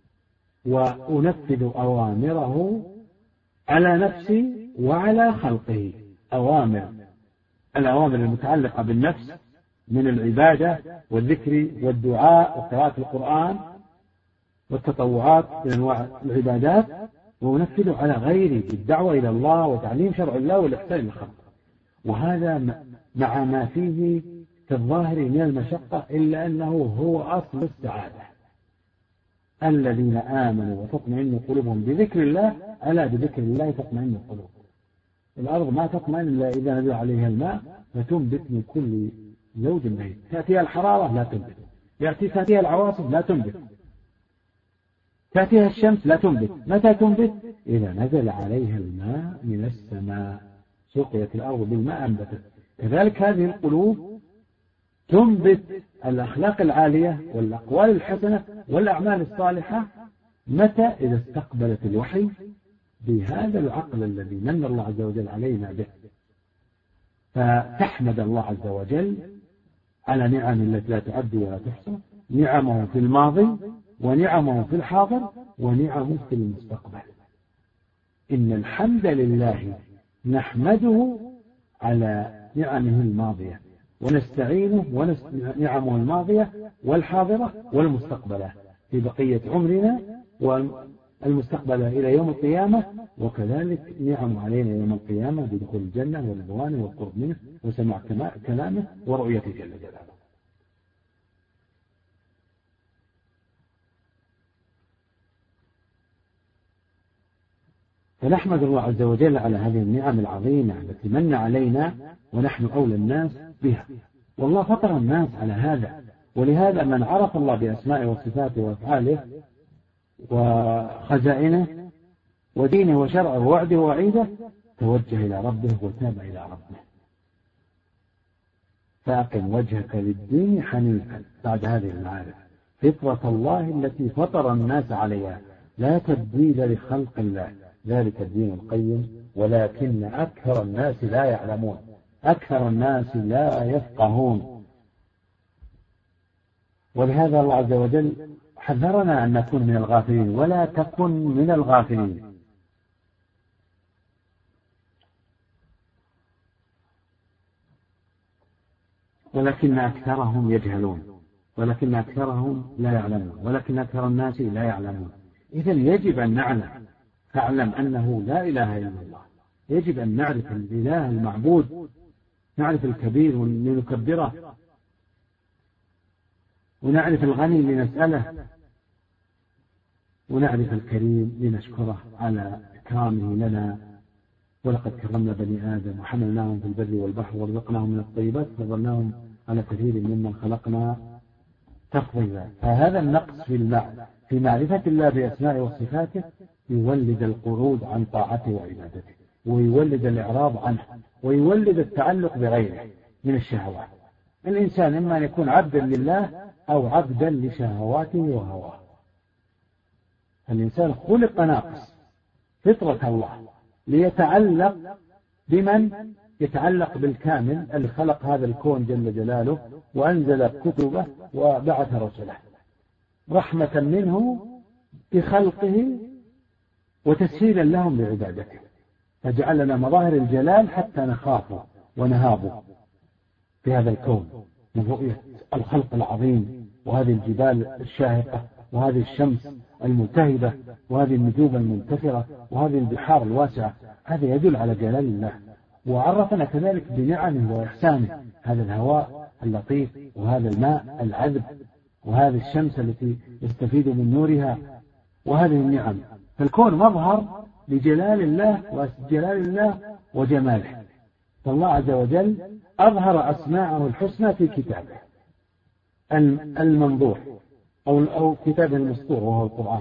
وأنفذ أوامره على نفسي وعلى خلقه. أوامر الأوامر المتعلقة بالنفس من العبادة والذكر والدعاء وقراءة القرآن والتطوعات من أنواع العبادات، وننفذ على غيره بالدعوة إلى الله وتعليم شرع الله والإحسان للخلق. وهذا مع ما فيه في الظاهر من المشقة إلا أنه هو أصل السعادة. الذين آمنوا وتطمئن قلوبهم بذكر الله ألا بذكر الله تطمئن القلوب. الأرض ما تطمئن إلا إذا نزل عليها الماء فتنبت من كل زوج بهيج. تأتيها الحرارة لا تنبت، يأتي تأتيها العواصف لا تنبت، تأتيها الشمس لا تنبت. متى تنبت؟ إذا نزل عليها الماء من السماء، سقيت الأرض بالماء أنبتت. كذلك هذه القلوب تنبت الأخلاق العالية والأقوال الحسنة والأعمال الصالحة متى؟ إذا استقبلت الوحي بهذا العقل الذي من الله عز وجل علينا به، فتحمد الله عز وجل على نعم التي لا تعد ولا تحصى، نعمه في الماضي ونعمه في الحاضر ونعمه في المستقبل. إن الحمد لله نحمده على نعمه الماضية ونستعينه ونعمه الماضية والحاضرة والمستقبلة في بقية عمرنا والمستقبلة إلى يوم القيامة، وكذلك نعم علينا يوم القيامة بدخول الجنة والرضوان والقرب منه وسماع كلامه ورؤيته جل جلاله. فنحمد الله عز وجل على هذه النعم العظيمة التي من علينا ونحن أولى الناس بها، والله فطر الناس على هذا. ولهذا من عرف الله بأسمائه وصفاته وأفعاله وخزائنه ودينه وشرعه ووعده ووعيده توجه إلى ربه وتاب إلى ربه. فأقم وجهك للدين حنيفا بعد هذه المعارف، فطرة الله التي فطر الناس عليها لا تبديل لخلق الله، ذلك الدين القيم ولكن أكثر الناس لا يعلمون، أكثر الناس لا يفقهون. ولهذا الله عز وجل حذرنا أن نكون من الغافلين، ولا تكن من الغافلين. ولكن أكثرهم يجهلون، ولكن أكثرهم لا يعلمون، ولكن أكثر الناس لا يعلمون. إذن يجب أن نعلم، فاعلم أنه لا إله إلا الله، يجب أن نعرف الإله المعبود، نعرف الكبير لنكبره، ونعرف الغني لنسأله، ونعرف الكريم لنشكره على إكرامه لنا. ولقد كرمنا بني آدم وحملناهم في البر والبحر ورزقناهم من الطيبات وفضلناهم على كثير ممن خلقنا تفضيلا. فهذا النقص في المعنى في معرفة الله بأسمائه وصفاته يولد القعود عن طاعته وعبادته، ويولد الإعراض عنه، ويولد التعلق بغيره من الشهوات. الإنسان إما أن يكون عبدا لله أو عبدا لشهواته وهواه. الإنسان خلق ناقص فطرة الله ليتعلق بمن؟ يتعلق بالكامل اللي خلق هذا الكون جل جلاله وأنزل كتبه وبعث رسله رحمة منه بخلقه وتسهيلا لهم بعبادته، فجعلنا مظاهر الجلال حتى نخافه ونهابه في هذا الكون من رؤية الخلق العظيم، وهذه الجبال الشاهقة، وهذه الشمس الملتهبة، وهذه النجوم المنتثرة، وهذه البحار الواسعة. هذا يدل على جلال الله. وعرفنا كذلك بنعمه وإحسانه، هذا الهواء اللطيف، وهذا الماء العذب، وهذه الشمس التي يستفيد من نورها، وهذه النعم. فالكون مظهر لجلال الله وجلال الله وجماله. فالله عز وجل أظهر أسماءه الحسنى في كتابه المنظور أو أو كتابه المسطور وهو القرآن،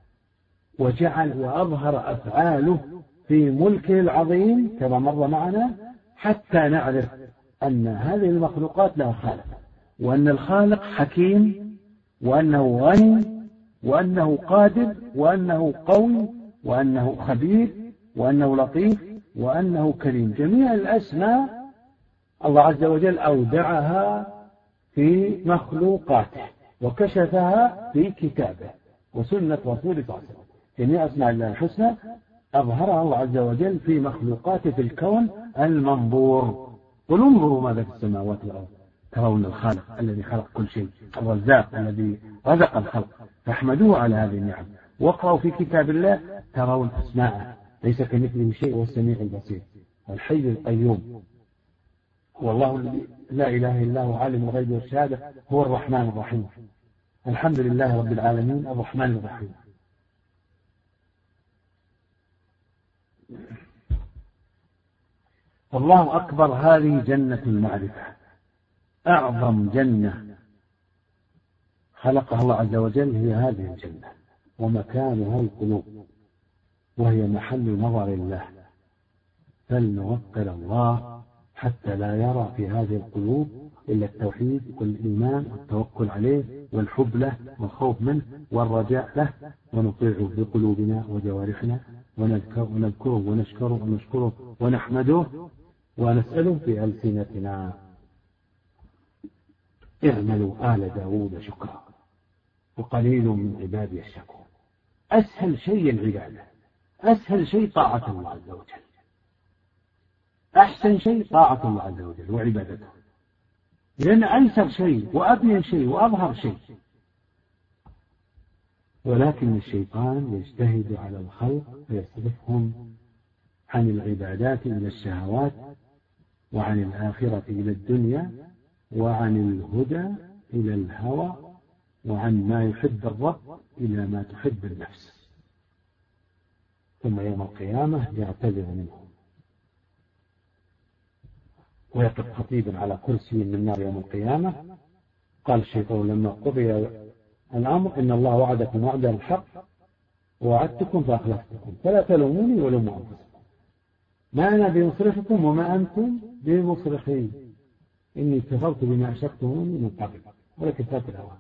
وجعل وأظهر أفعاله في ملكه العظيم كما مر معنا، حتى نعرف أن هذه المخلوقات لها خالق، وأن الخالق حكيم، وأنه غني، وأنه قادر، وأنه قوي، وأنه خبير، وأنه لطيف، وأنه كريم. جميع الأسماء الله عز وجل أودعها في مخلوقاته وكشفها في كتابه وسنة رسوله صلى الله عليه وسلم. جميع أسماء الله الحسنى أظهرها الله عز وجل في مخلوقاته في الكون المنظور. قل انظروا ماذا في السماوات والأرض ترون الخالق الذي خلق كل شيء، الرزاق الذي رزق الخلق، فاحمدوه على هذه النعم. واقرأوا في كتاب الله ترون أسماءه ليس كمثله شيء والسميع البصير، الحي القيوم هو الله الذي لا إله إلا هو عالم الغيب والشهادة هو الرحمن الرحيم. الحمد لله رب العالمين الرحمن الرحيم. الله أكبر، هذه جنة المعرفة، أعظم جنة خلقها الله عز وجل هي هذه الجنة، ومكانها القلوب، وهي محل نظر الله. فلنوقر الله حتى لا يرى في هذه القلوب إلا التوحيد والإيمان والتوكل عليه والحب له والخوف منه والرجاء له، ونطيعه بقلوبنا وجوارحنا ونذكره ونذكره ونشكره ونشكره ونحمده ونسأله بألسنتنا. اعملوا آل داود شكرا وقليل من عبادي الشكور. أسهل شيء العبادة، أسهل شيء طاعة الله عز وجل، أحسن شيء طاعة الله عز وجل وعبادته، لأن أيسر شيء وأبين شيء وأظهر شيء. ولكن الشيطان يجتهد على الخلق فيصرفهم عن العبادات إلى الشهوات، وعن الآخرة إلى الدنيا، وعن الهدى إلى الهوى، وعن ما يحب الرب إلى ما تحب النفس، ثم يوم القيامة يعتذر منهم ويقف خطيبا على كرسي من نار يوم القيامة. قال الشيطان لما قضي الأمر إن الله وعدكم وعدا الحق ووعدتكم فأخلفتكم فلا تلوموني ولوموا أنفسكم ما أنا بمصرخكم وما أنتم بمصرخي إني كفرت بما أشركتموني من قبل ولكن فات الأوان.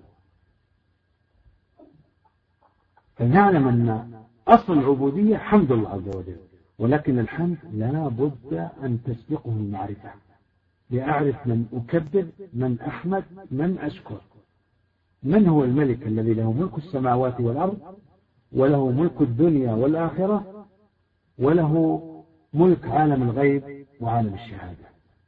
فنعلم أن أصل العبودية حمد الله عز وجل، ولكن الحمد لا بد أن تسبقه المعرفة، لأعرف من أكبر، من أحمد، من أشكر، من هو الملك الذي له ملك السماوات والأرض، وله ملك الدنيا والآخرة، وله ملك عالم الغيب وعالم الشهادة.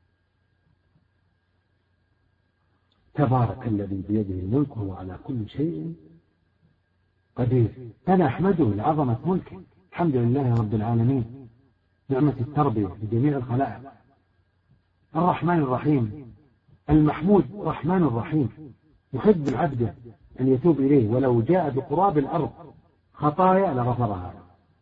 تبارك الذي بيده الملك وهو على كل شيء قدير. أنا أحمده لعظمة ملكه، الحمد لله رب العالمين، نعمة التربية لجميع الخلائق، الرحمن الرحيم، المحمود الرحمن الرحيم، يحب العبد أن يتوب إليه ولو جاء بقراب الأرض خطايا لغفرها.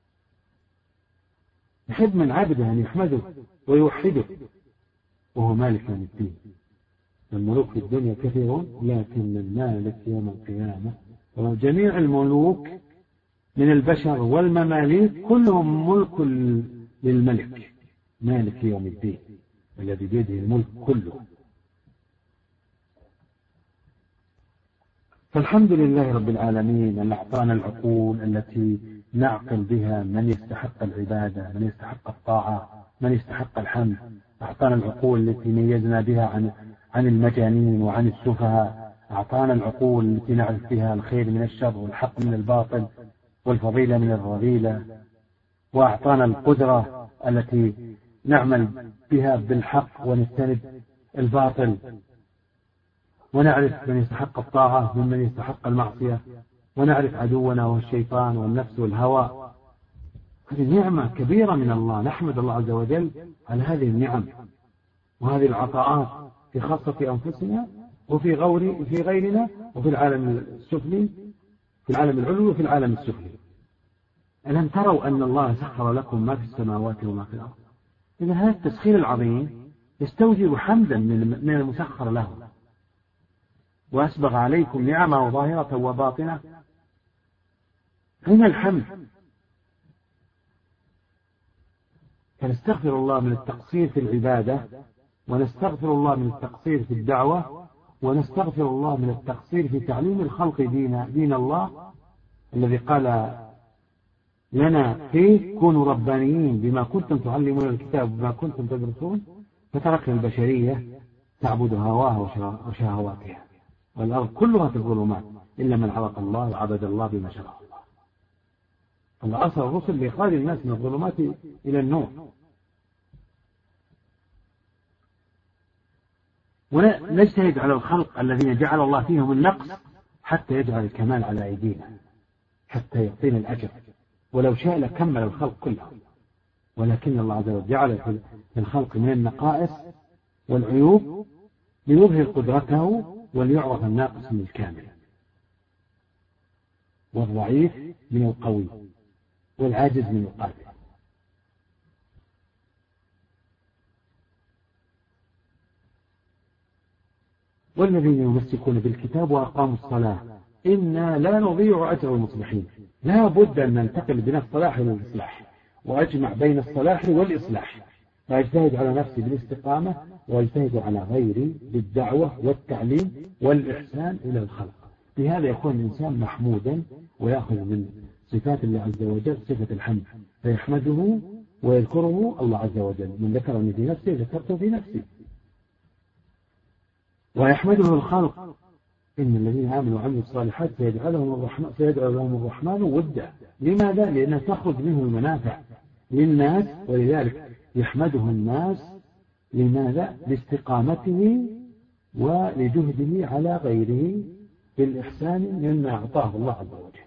يحب من عبده أن يحمده ويوحده، وهو مالك يوم الدين. الملوك في الدنيا كثيرون لكن المالك يوم القيامة، وجميع الملوك من البشر والمماليك كلهم ملك للملك مالك يوم الدين الذي بيده الملك كله. فالحمد لله رب العالمين أن أعطانا العقول التي نعقل بها من يستحق العبادة، من يستحق الطاعة، من يستحق الحمد. أعطانا العقول التي ميزنا بها عن عن المجانين وعن السفهاء. أعطانا العقول التي نعرف بها الخير من الشر والحق من الباطل والفضيلة من الرذيلة. وأعطانا القدرة التي نعمل بها بالحق ونجتنب الباطل، ونعرف من يستحق الطاعة ممن يستحق المعصية، ونعرف عدونا وهو الشيطان والنفس والهوى. هذه نعمة كبيرة من الله، نحمد الله عز وجل على هذه النعم وهذه العطاءات في خاصة أنفسنا وفي غوري في غيرنا وفي العالم السفلي، في العالم العلوي وفي العالم السفلي. ألم تروا أن الله سخر لكم ما في السماوات وما في الأرض؟ إذا هذا التسخير العظيم يستوجب حمدا من المسخر له. وأسبغ عليكم نعمه ظاهرة وباطنة. أين الحمد؟ فنستغفر الله من التقصير في العبادة، ونستغفر الله من التقصير في الدعوة، ونستغفر الله من التقصير في تعليم الخلق دين, دين الله الذي قال لنا فيه كونوا ربانيين بما كنتم تعلمون الكتاب وبما كنتم تدرسون، فتركنا البشرية تعبد هواها وشهواتها، والأرض كلها في الظلمات إلا من عرف الله وعبد الله بما شرع الله. الله أرسل الرسل لإخراج الناس من الظلمات إلى النور. ونجتهد على الخلق الذين جعل الله فيهم النقص حتى يجعل الكمال على أيدينا، حتى يعطينا الأجر. ولو شاء لكمل الخلق كلهم، ولكن الله عز وجل جعل في الخلق من النقائص والعيوب ليظهر قدرته وليعرف الناقص من الكامل، والضعيف من القوي، والعاجز من القادر. والذين يمسكون بالكتاب وأقاموا الصلاة إنا لا نضيع أجر المصلحين. لا بد أن ننتقل بين الصلاح والإصلاح، وأجمع بين الصلاح والإصلاح. فأجتهد على نفسي بالاستقامة، وأجتهد على غيري بالدعوة والتعليم والإحسان إلى الخلق. بهذا يكون الإنسان محمودا ويأخذ من صفات الله عز وجل صفة الحمد، فيحمده ويذكره الله عز وجل. من ذكرني في نفسي ذكرته في نفسي. ويحمده الخلق، إن الذين آمنوا وعملوا الصالحات سيجعل لهم الرحمن سيجعل لهم الرحمن ودا. لماذا؟ لأنها تخرج منه المنافع للناس، ولذلك يحمده الناس. لماذا؟ لاستقامته ولجهده على غيره بالإحسان مما أعطاه الله عز وجل.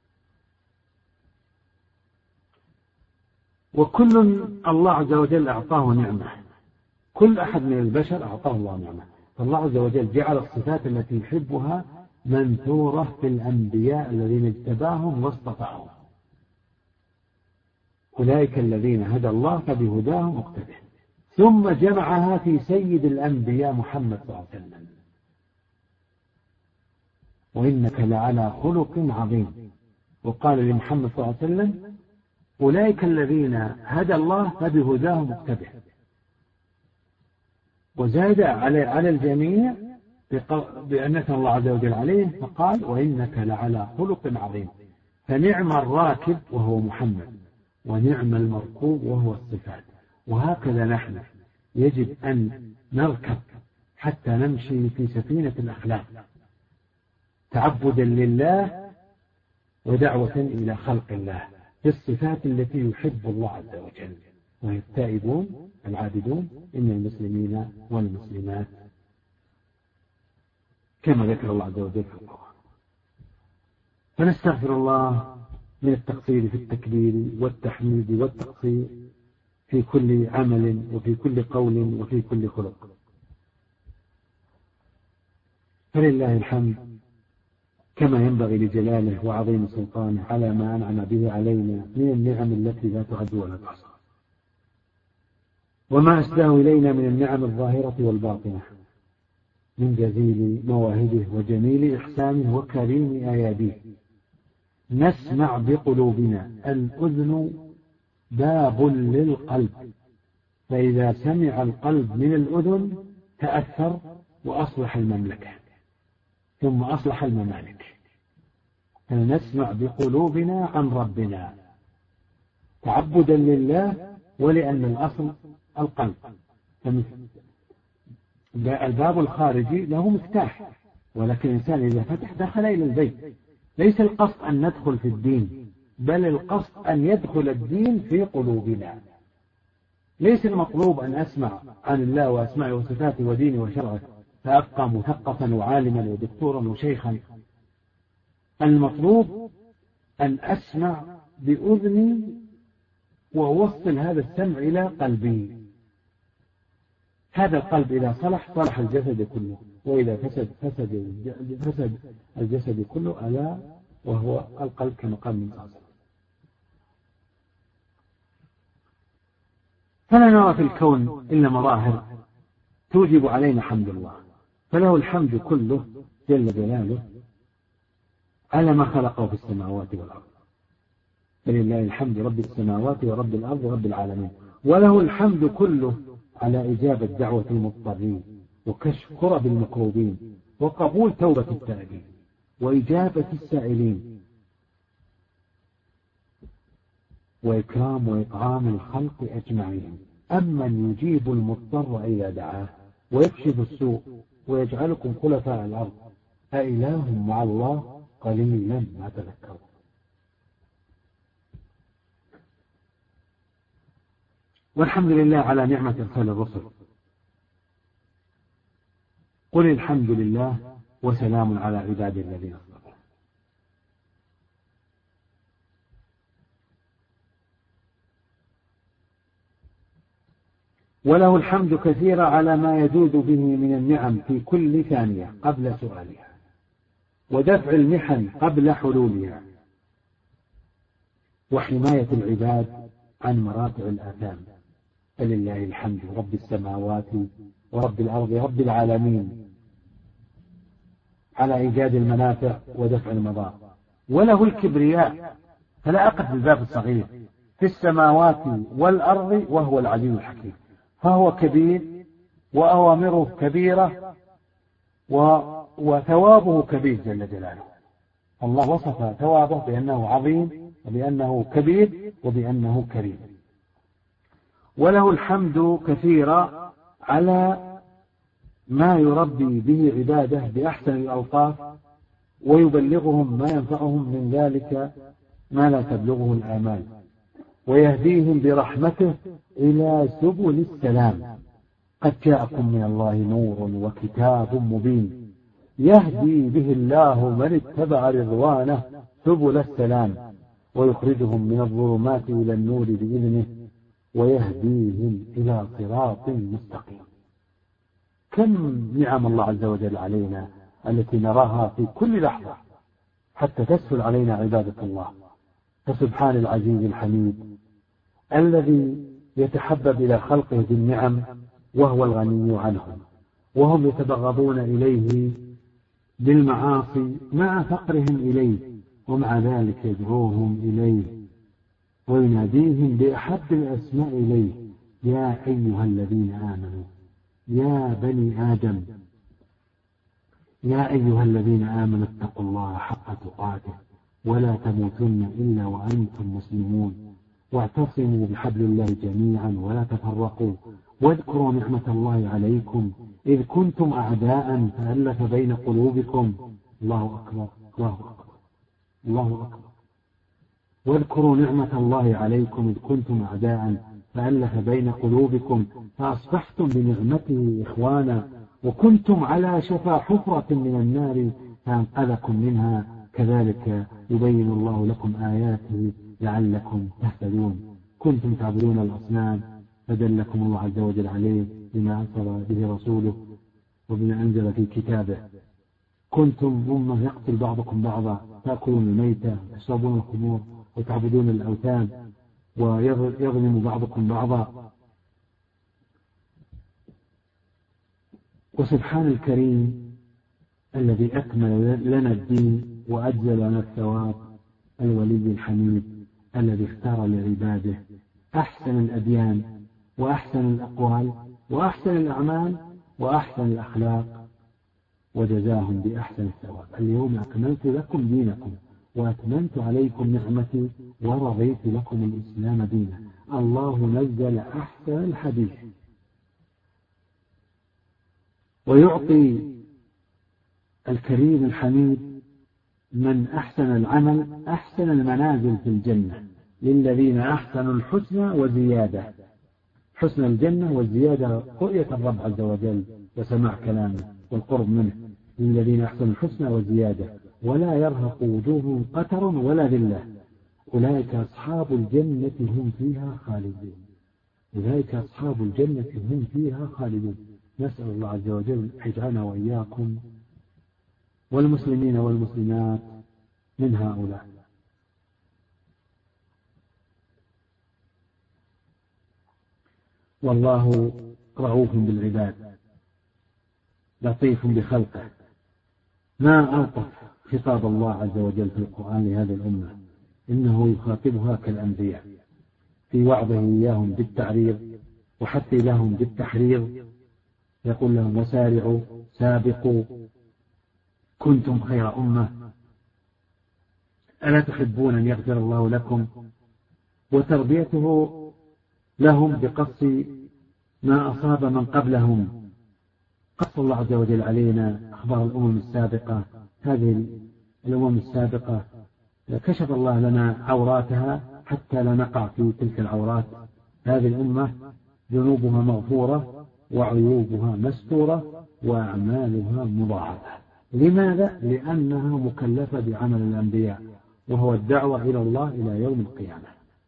وكل الله عز وجل أعطاه نعمة، كل أحد من البشر أعطاه الله نعمة. فالله عز وجل جعل الصفات التي يحبها منثورة في الأنبياء الذين اجتباهم واصطفاهم. أولئك الذين هدى الله فبهداهم اقتده. ثم جمعها في سيد الأنبياء محمد صلى الله عليه وسلم: وإنك لعلى خلق عظيم. وقال لمحمد صلى الله عليه وسلم: أولئك الذين هدى الله فبهداهم اقتده. وزاد على على الجميع بأنك الله عز وجل عليه، فقال: وإنك لعلى خلق عظيم. فنعم الراكب وهو محمد، ونعم المركوب وهو الصفات. وهكذا نحن يجب أن نركب حتى نمشي في سفينة الأخلاق، تعبدا لله ودعوة إلى خلق الله في الصفات التي يحب الله عز وجل، وهي التائبون العابدون إن المسلمين والمسلمات، كما ذكر الله عز وجل في القرآن. فنستغفر الله من التقصير في التكبير والتحميد والتقصير في كل عمل وفي كل قول وفي كل خلق. فلله الحمد كما ينبغي لجلاله وعظيم سلطانه على ما أنعم به علينا من النعم التي لا تعد ولا تحصى، وما أسداه إلينا من النعم الظاهرة والباطنة من جزيل مواهبه وجميل إحسانه وكريم آياته. نسمع بقلوبنا، الأذن باب للقلب، فإذا سمع القلب من الأذن تأثر وأصلح المملكة ثم أصلح الممالك. فنسمع بقلوبنا عن ربنا تعبدا لله، ولأن الأصل القلب. الباب الخارجي له مفتاح، ولكن الإنسان إذا فتح دخل إلى البيت. ليس القصد أن ندخل في الدين، بل القصد أن يدخل الدين في قلوبنا. ليس المطلوب أن أسمع عن الله وأسماء وصفاته ودينه وشرعه فأبقى مثقفا وعالما ودكتورا وشيخا. المطلوب أن أسمع بأذني وأوصل هذا السمع إلى قلبي. هذا القلب إذا صلح صلح الجسد كله، وإذا فسد فسد فسد الجسد كله، ألا وهو القلب كما قال من أصل. فلا نرى في الكون إلا مظاهر توجب علينا حمد الله، فله الحمد كله جل جلاله على ما خلقه في السماوات والأرض. فلله الحمد رب السماوات ورب الأرض ورب العالمين. وله الحمد كله على إجابة دعوة المضطرين وكشف كرب المكروبين وقبول توبة التائبين وإجابة السائلين وإكرام وإطعام الخلق أجمعين. أمن يجيب المضطر إذا دعاه ويكشف السوء ويجعلكم خلفاء الأرض أإله مع الله قليلا ما تذكرون. والحمد لله على نعمة إرسال الرسل. قل الحمد لله وسلام على عباده الذين اصطفى. وله الحمد كثيرا على ما يجود به من النعم في كل ثانية قبل سؤالها، ودفع المحن قبل حلولها، وحماية العباد عن مراتع الآثام. فلله الحمد رب السماوات ورب الأرض رب العالمين على إيجاد المنافع ودفع المضار. وله الكبرياء، فلا أقف بالباب الصغير، في السماوات والأرض وهو العلي الحكيم. فهو كبير وأوامره كبيرة وثوابه كبير جل جلاله. الله وصف ثوابه بأنه عظيم وبأنه كبير وبأنه كريم، وله الحمد كثيرا على ما يربي به عباده بأحسن الأوصاف ويبلغهم ما ينفعهم من ذلك ما لا تبلغه الآمال، ويهديهم برحمته إلى سبل السلام. قد جاءكم من الله نور وكتاب مبين يهدي به الله من اتبع رضوانه سبل السلام ويخرجهم من الظلمات إلى النور بإذنه ويهديهم إلى صراط مستقيم. كم نعم الله عز وجل علينا التي نراها في كل لحظة حتى تسهل علينا عبادة الله. فسبحان العزيز الحميد الذي يتحبب إلى خلقه بالنعم وهو الغني عنهم، وهم يتبغضون إليه بالمعاصي مع فقرهم إليه، ومع ذلك يدعوهم إليه ويناديهم بأحب الأسماء إليه: يا أيها الذين آمنوا يا بني آدم يا أيها الذين آمنوا اتقوا الله حق تقاته ولا تموتن إلا وأنتم مسلمون واعتصموا بحبل الله جميعا ولا تفرقوا واذكروا نعمة الله عليكم إذ كنتم أعداء فألف بين قلوبكم. الله أكبر الله أكبر الله أكبر. واذكروا نعمة الله عليكم إذ كنتم أعداء فألف بين قلوبكم فأصبحتم بنعمته إخوانا وكنتم على شفا حفرة من النار فأنقذكم منها كذلك يبين الله لكم آياته لعلكم تهتدون. كنتم تعبدون الأصنام فدلكم الله عز وجل عليه بما أرسل به رسوله وبما أنزل في كتابه. كنتم أمة يقتل بعضكم بعضا تأكلون الميتة وتشربون الخمور وتعبدون الأوثان ويظلم بعضكم بعضا. وسبحان الكريم الذي أكمل لنا الدين وأجزل لنا الثواب، الولي الحميد الذي اختار لعباده أحسن الأديان وأحسن الأقوال وأحسن الأعمال وأحسن الأخلاق وجزاهم بأحسن الثواب. اليوم أكملت لكم دينكم وأتممت عليكم نعمتي ورضيت لكم الإسلام دينا. الله نزل أحسن الحديث ويعطي الكريم الحميد من أحسن العمل أحسن المنازل في الجنة للذين أحسنوا الحسنى وزيادة. حسن الجنة والزيادة رؤية الرب عز وجل وسماع كلامه والقرب منه. للذين أحسنوا الحسنى وزيادة ولا يرهق وجوههم قتر ولا ذلة أولئك أصحاب الجنة هم فيها خالدون. أولئك أصحاب الجنة هم فيها خالدون. نسأل الله عز وجل يجعلنا وإياكم والمسلمين والمسلمات من هؤلاء. والله رؤوف بالعباد لطيف بخلقه. ما ألطف خطاب الله عز وجل في القرآن لهذه الأمة، إنه يخاطبها كالأنبياء في وعظه إياهم بالتعريض وحتى لهم بالتحريض. يقول لهم: وسارعوا سابقوا كنتم خير أمة ألا تحبون أن يغفر الله لكم. وتربيته لهم بقص ما أصاب من قبلهم. قص الله عز وجل علينا أخبار الأمم السابقة. هذه الأمم السابقة كشف الله لنا عوراتها حتى لا نقع في تلك العورات. هذه الأمة ذنوبها مغفورة وعيوبها مستورة وأعمالها مضاعفة. لماذا؟ لأنها مكلفة بعمل الأنبياء وهو الدعوة إلى الله إلى يوم القيامة.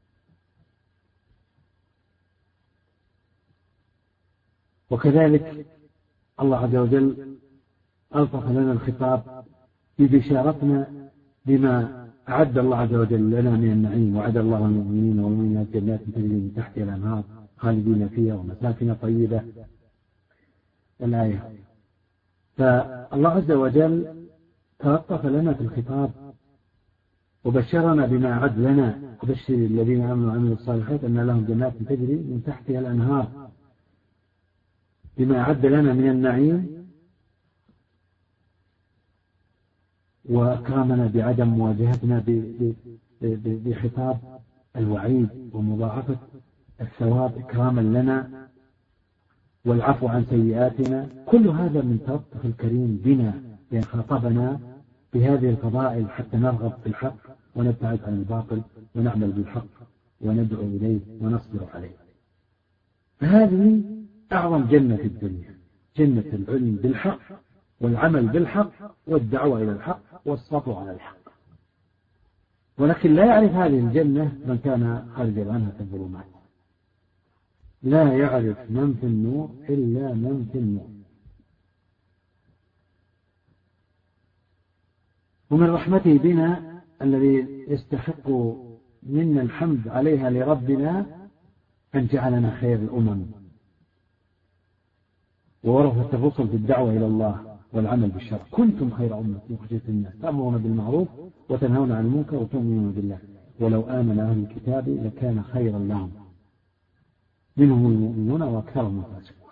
وكذلك الله عز وجل ألطف لنا الخطاب ببشارتنا بما أعد الله عز وجل لنا من النعيم. وعد الله المؤمنين والمؤمنات جنات تجري من تحتها الأنهار خالدين فيها ومساكن طيبة الآية. فالله عز وجل تلطف لنا في الخطاب وبشرنا بما أعد لنا. وبشر الذين آمنوا وعملوا الصالحات أن لهم جنات تجري من تحتها الأنهار بما أعد لنا من النعيم، وأكرمنا بعدم مواجهتنا بخطاب الوعيد ومضاعفة الثواب إكراما لنا، والعفو عن سيئاتنا. كل هذا من تلطف الكريم بنا بأن خاطبنا بهذه الفضائل حتى نرغب في الحق ونبتعد عن الباطل ونعمل بالحق وندعو إليه ونصبر عليه. فهذه أعظم جنة في الدنيا، جنة العلم بالحق والعمل بالحق والدعوة إلى الحق والصبر على الحق. ولكن لا يعرف هذه الجنة من كان خارجا عنها في الظلمات. لا يعرف من في النور إلا من في النور. ومن رحمته بنا الذي يستحق منا الحمد عليها لربنا أن جعلنا خير الأمم وورثة الرسل في الدعوة إلى الله والعمل بالشر. كنتم خير أمة أخرجت للناس تأمرون بالمعروف وتنهون عن المنكر وتؤمنون بالله ولو آمن أهل الكتاب لكان خيرا لهم منهم المؤمنون وأكثرهم الفاسقون.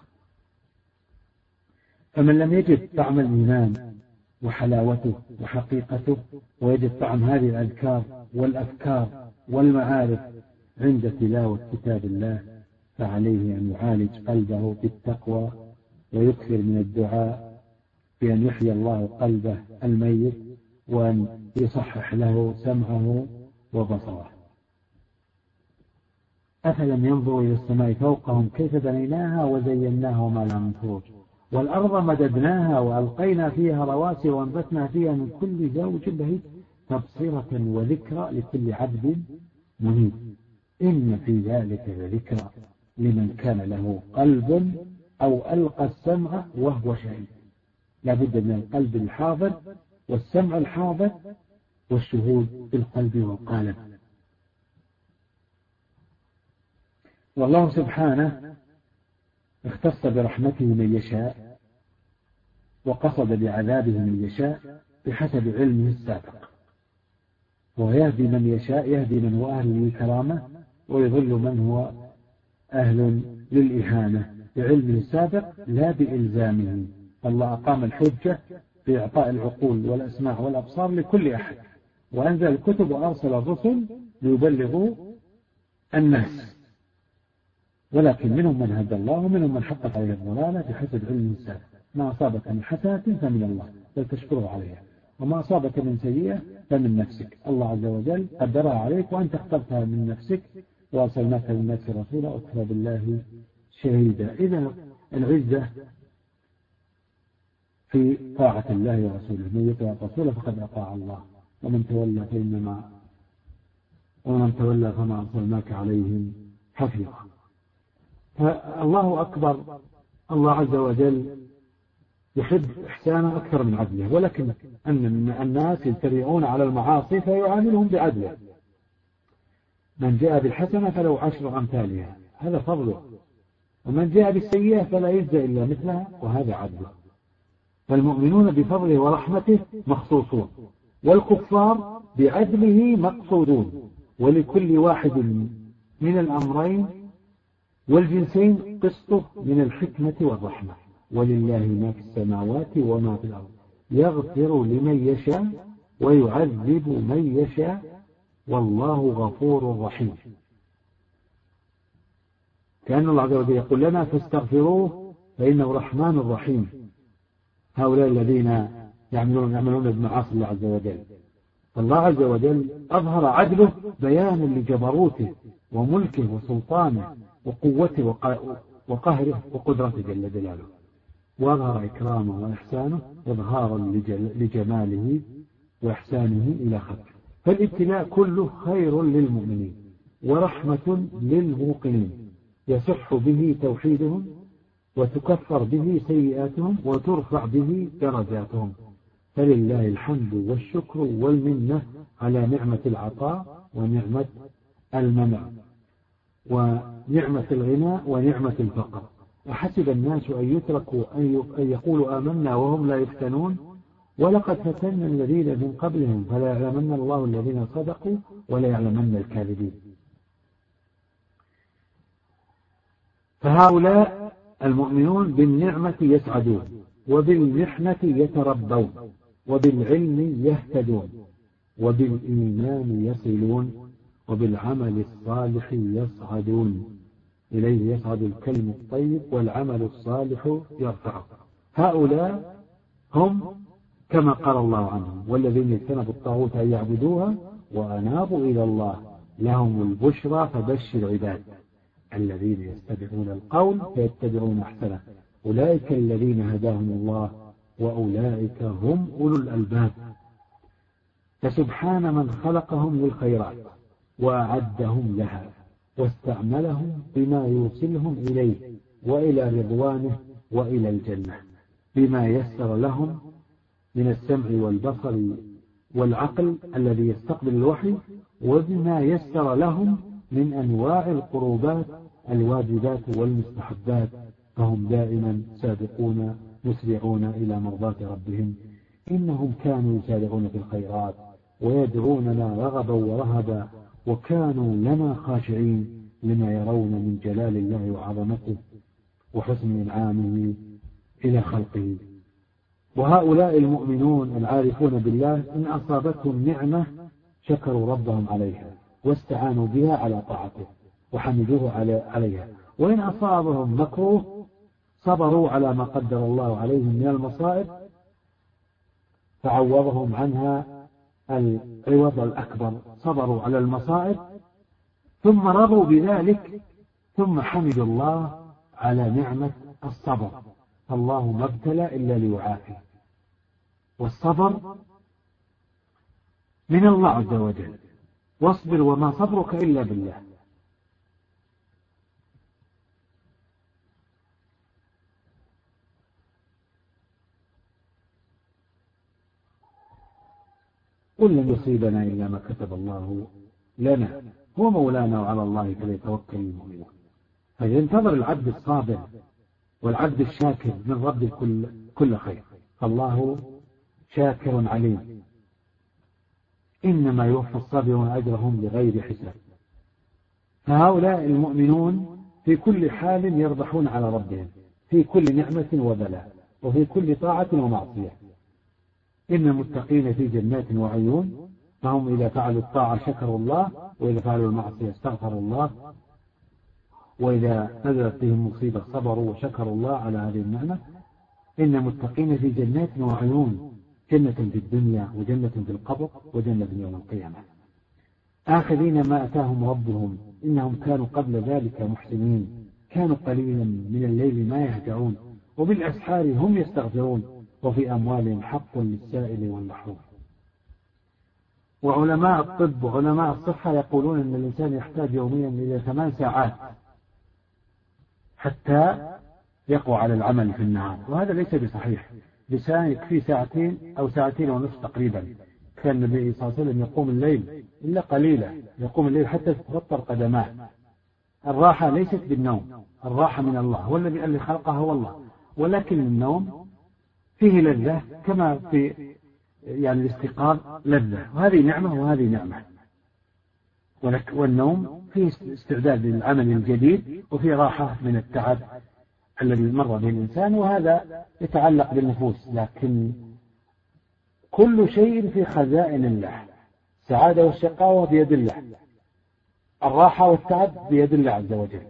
فمن لم يجد طعم الإيمان وحلاوته وحقيقته ويجد طعم هذه الأذكار والأفكار والمعارف عند تلاوة كتاب الله فعليه أن يعالج قلبه بالتقوى ويكثر من الدعاء بأن يحيي الله قلبه الميت وأن يصحح له سمعه وبصره. أفلم ينظروا إلى السماء فوقهم كيف بنيناها وزيناها وما لها من فروج والأرض مددناها وألقينا فيها رواسي وأنبتنا فيها من كل زوج بهيج تبصرة وذكرى لكل عبد منيب إن في ذلك لذكرى لمن كان له قلب أو ألقى السمع وهو شهيد. لا بد من القلب الحاضر والسمع الحاضر والشهود بالقلب والقالب. والله سبحانه اختص برحمته من يشاء وقصد بعذابه من يشاء بحسب علمه السابق، ويهدي من يشاء، يهدي من هو أهل للكرامة ويضل من هو أهل للإهانة بعلمه السابق لا بإلزامه. الله أقام الحجة بإعطاء العقول والأسماع والأبصار لكل أحد، وأنزل الكتب وأرسل الرسل ليبلغوا الناس، ولكن منهم من هدى الله ومنهم من حقق عليه الضلالة بحسب علم السابق. ما أصابك من حسنة فمن الله بل تشكره عليها، وما أصابك من سيئة فمن نفسك. الله عز وجل قدرها عليك وأنت اخترتها من نفسك وأرسلناك للناس رسولا وكفى بالله شهيدا. إذا العزة في طاعة الله ورسوله، من يطيع الرسول فقد أطاع الله ومن تولى فإنما ومن تولى فما أرسلناك عليهم حفيظا. فالله أكبر. الله عز وجل يحب إحسانه أكثر من عدله، ولكن أن الناس يتريعون على المعاصي فيعاملهم بعدله. من جاء بالحسنة فله عشر أمثالها، هذا فضله، ومن جاء بالسيئة فلا يجزى إلا مثلها، وهذا عدله. فالمؤمنون بفضله ورحمته مخصوصون، والكفار بعدله مقصودون، ولكل واحد من الأمرين والجنسين قسطه من الحكمة والرحمة. ولله ما في السماوات وما في الأرض يغفر لمن يشاء ويعذب من يشاء والله غفور رحيم. كأن الله عز وجل يقول لنا فاستغفروه فإنه رحمن رحيم. هؤلاء الذين يعملون يعملون بمعاصي الله عز وجل، فالله عز وجل أظهر عدله بيانا لجبروته وملكه وسلطانه وقوته وقهره وقدرته جل جلاله، وأظهر إكرامه وإحسانه إظهارا لجماله وإحسانه إلى خلقه. فالابتلاء كله خير للمؤمنين ورحمة للموقنين، يصح به توحيدهم وتكفر به سيئاتهم وترفع به درجاتهم. فلله الحمد والشكر والمنة على نعمة العطاء ونعمة المنع ونعمة الغنى ونعمة الفقر. أحسب الناس أن يتركوا أن يقولوا آمنا وهم لا يفتنون ولقد فتنا الذين من قبلهم فلا يعلمن الله الذين صدقوا ولا يعلمن الكاذبين. فهؤلاء المؤمنون بالنعمة يسعدون، وبالمحنة يتربون، وبالعلم يهتدون، وبالإيمان يصلون، وبالعمل الصالح يصعدون. إليه يصعد الكلم الطيب والعمل الصالح يرفعه. هؤلاء هم كما قال الله عنهم: والذين اجتنبوا الطاغوت أن يعبدوها وأنابوا إلى الله لهم البشرى فبشر عباد الذين يستمعون القول فيتبعون أحسنه أولئك الذين هداهم الله وأولئك هم أولو الألباب. فسبحان من خلقهم للخيرات وأعدهم لها واستعملهم بما يوصلهم إليه وإلى رضوانه وإلى الجنة، بما يسر لهم من السمع والبصر والعقل الذي يستقبل الوحي، وبما يسر لهم من أنواع القربات الواجبات والمستحبات، فهم دائما سابقون مسرعون إلى مرضاة ربهم. إنهم كانوا يسارعون في الخيرات ويدعوننا رغبا ورهبا، وكانوا لنا خاشعين لما يرون من جلال الله وعظمته وحسن إنعامه إلى خلقه. وهؤلاء المؤمنون العارفون بالله إن أصابتهم نعمة شكروا ربهم عليها واستعانوا بها على طاعته وحمدوه عليها، وإن أصابهم مكروه صبروا على ما قدر الله عليهم من المصائب فعوضهم عنها العوض الأكبر، صبروا على المصائب ثم رضوا بذلك ثم حمدوا الله على نعمة الصبر. فالله ما ابتلى إلا ليعافي، والصبر من الله عز وجل، واصبر وما صبرك إلا بالله. قل لن يصيبنا إلا ما كتب الله لنا هو مولانا وعلى الله فليتوكل المؤمنون. فينتظر العبد الصابر والعبد الشاكر من رب كل, كل خير، فالله شاكر عليم. إنما يوفى الصابرون أجرهم بغير حساب. فهؤلاء المؤمنون في كل حال يربحون على ربهم، في كل نعمة وبلاء، وفي كل طاعة ومعصية. إن المتقين في جنات وعيون، فهم إذا فعلوا الطاعة شكروا الله، وإذا فعلوا المعصية استغفروا الله، وإذا نزلت بهم مصيبة صبروا وشكروا الله على هذه النعمة. إن المتقين في جنات وعيون، جنة في الدنيا وجنة في القبر وجنة يوم القيامة، آخذين ما أتاهم ربهم إنهم كانوا قبل ذلك محسنين، كانوا قليلا من الليل ما يهجعون وبالأسحار هم يستغفرون، وفي أموالهم حق للسائل والمحروم. وعلماء الطب وعلماء الصحة يقولون أن الإنسان يحتاج يوميا إلى ثمان ساعات حتى يقوى على العمل في النهار، وهذا ليس بصحيح. لسان يكفي ساعتين أو ساعتين ونصف تقريبا. كان النبي صلى الله عليه وسلم يقوم الليل إلا قليلا، يقوم الليل حتى تتفطر قدماه. الراحة ليست بالنوم، الراحة من الله، هو الذي الذي خلقها هو الله، ولكن النوم فيه لذة كما في يعني الاستيقاظ لذة، وهذه نعمة وهذه نعمة. والنوم فيه استعداد للعمل الجديد، وفيه راحة من التعب الذي مر به الإنسان، وهذا يتعلق بالنفوس. لكن كل شيء في خزائن الله، السعادة والشقاوة بيد الله، الراحة والتعب بيد الله عز وجل.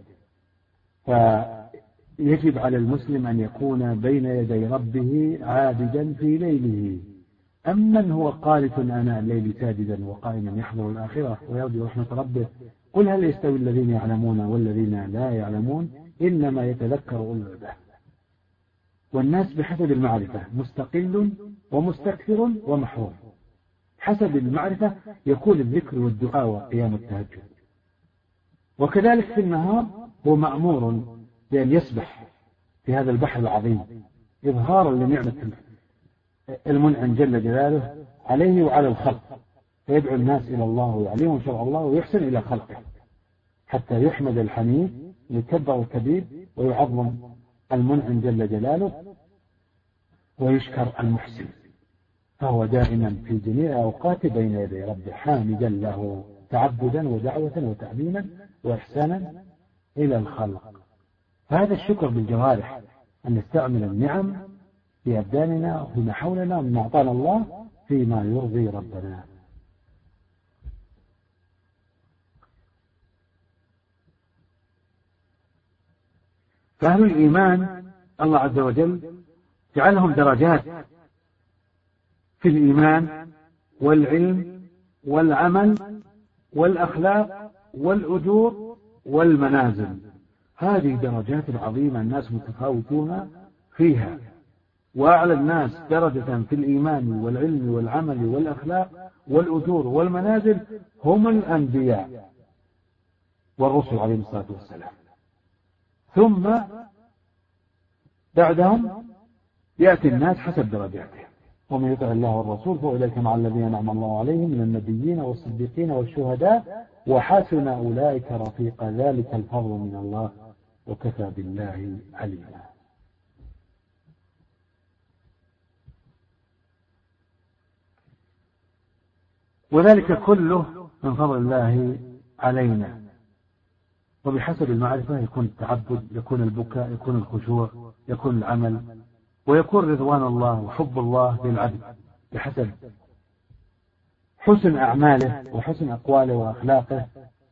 فيجب على المسلم أن يكون بين يدي ربه عابدا في ليله. أمن هو قانت آناء الليل ساجدا وقائما يحذر الآخرة ويرجو رحمة ربه قل هل يستوي الذين يعلمون والذين لا يعلمون إنما يتذكر أولو الألباب. والناس بحسب المعرفة مستقل ومستكثر ومحروم. حسب المعرفة يكون الذكر والدعاء وقيام التهجد. وكذلك في النهار هو مأمور بأن يسبح في هذا البحر العظيم إظهارا لنعمة المنعم جل جلاله عليه وعلى الخلق، فيدعو الناس إلى الله ويعلمهم شرع الله ويحسن إلى خلقه حتى يحمد الحميد ويكبر الكبير ويعظم المنعم جل جلاله ويشكر المحسن. فهو دائما في جميع أوقات بين يدي ربه حامدا له تعبدا ودعوة وتعليما وإحسانا إلى الخلق. هذا الشكر بالجوارح، أن نستعمل النعم في أبداننا وفيما حولنا مما أعطانا الله فيما يرضي ربنا. فأهل الإيمان الله عز وجل جعلهم درجات في الإيمان والعلم والعمل والأخلاق والأجور والمنازل. هذه درجات عظيمة الناس متفاوتون فيها، وأعلى الناس درجة في الإيمان والعلم والعمل والأخلاق والأجور والمنازل هم الأنبياء والرسل عليهم الصلاة والسلام، ثم بعدهم يأتي الناس حسب درجاتهم. ومن يطع الله والرسول فأولئك مع الذين أنعم الله عليهم من النبيين والصديقين والشهداء وحسن أولئك رفيقا ذلك الفضل من الله وكفى بالله عليما. وذلك كله من فضل الله علينا، وبحسب المعرفة يكون التعبد، يكون البكاء، يكون الخشوع، يكون العمل، ويكون رضوان الله وحب الله للعبد بحسب حسن أعماله وحسن أقواله وأخلاقه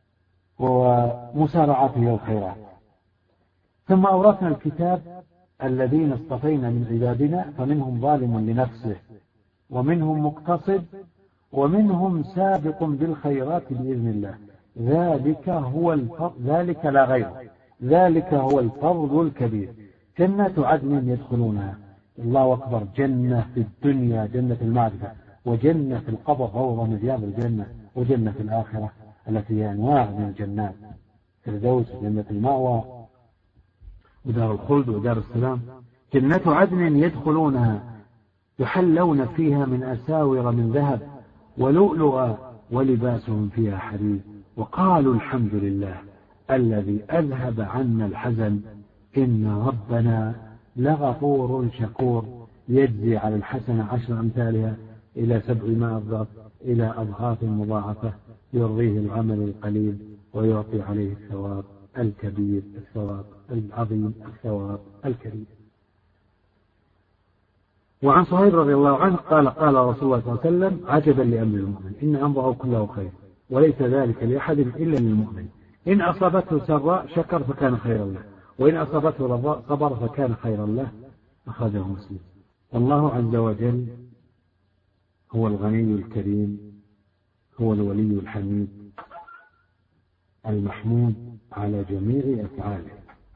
ومسارعته للخيرات. ثم أورثنا الكتاب الذين اصطفينا من عبادنا فمنهم ظالم لنفسه ومنهم مقتصد ومنهم سابق بالخيرات بإذن الله ذلك هو الفضل ذلك لا غير ذلك هو الفضل الكبير. جنات عدن يدخلونها، الله أكبر، جنة في الدنيا جنة المعرفة، وجنة في القبر روضة من رياض الجنة، وجنة في الآخرة التي هي أنواع من الجنات، فردوس وجنة المأوى ودار الخلد ودار السلام. جنات عدن يدخلونها يحلون فيها من أساور من ذهب ولؤلؤا ولباسهم فيها حرير وقالوا الحمد لله الذي أذهب عنا الحزن إن ربنا لغفور شكور. يجزي على الحسنة عشر أمثالها إلى سبعمائة ضعف إلى أضعاف مضاعفة، يرضيه العمل القليل ويعطي عليه الثواب الكبير، الثواب العظيم، الثواب الكبير. وعن صهيب رضي الله عنه قال قال رسول الله صلى الله عليه وسلم عجبا لأمر المؤمن إن أمره كله خير وليس ذلك لأحد إلا للمؤمن إن أصابته سراء شكر فكان خيرا له وإن أصابته رضاء صبر فكان خيرا له. أخرجه مسلم. الله عز وجل هو الغني الكريم، هو الولي الحميد المحمود على جميع أفعاله،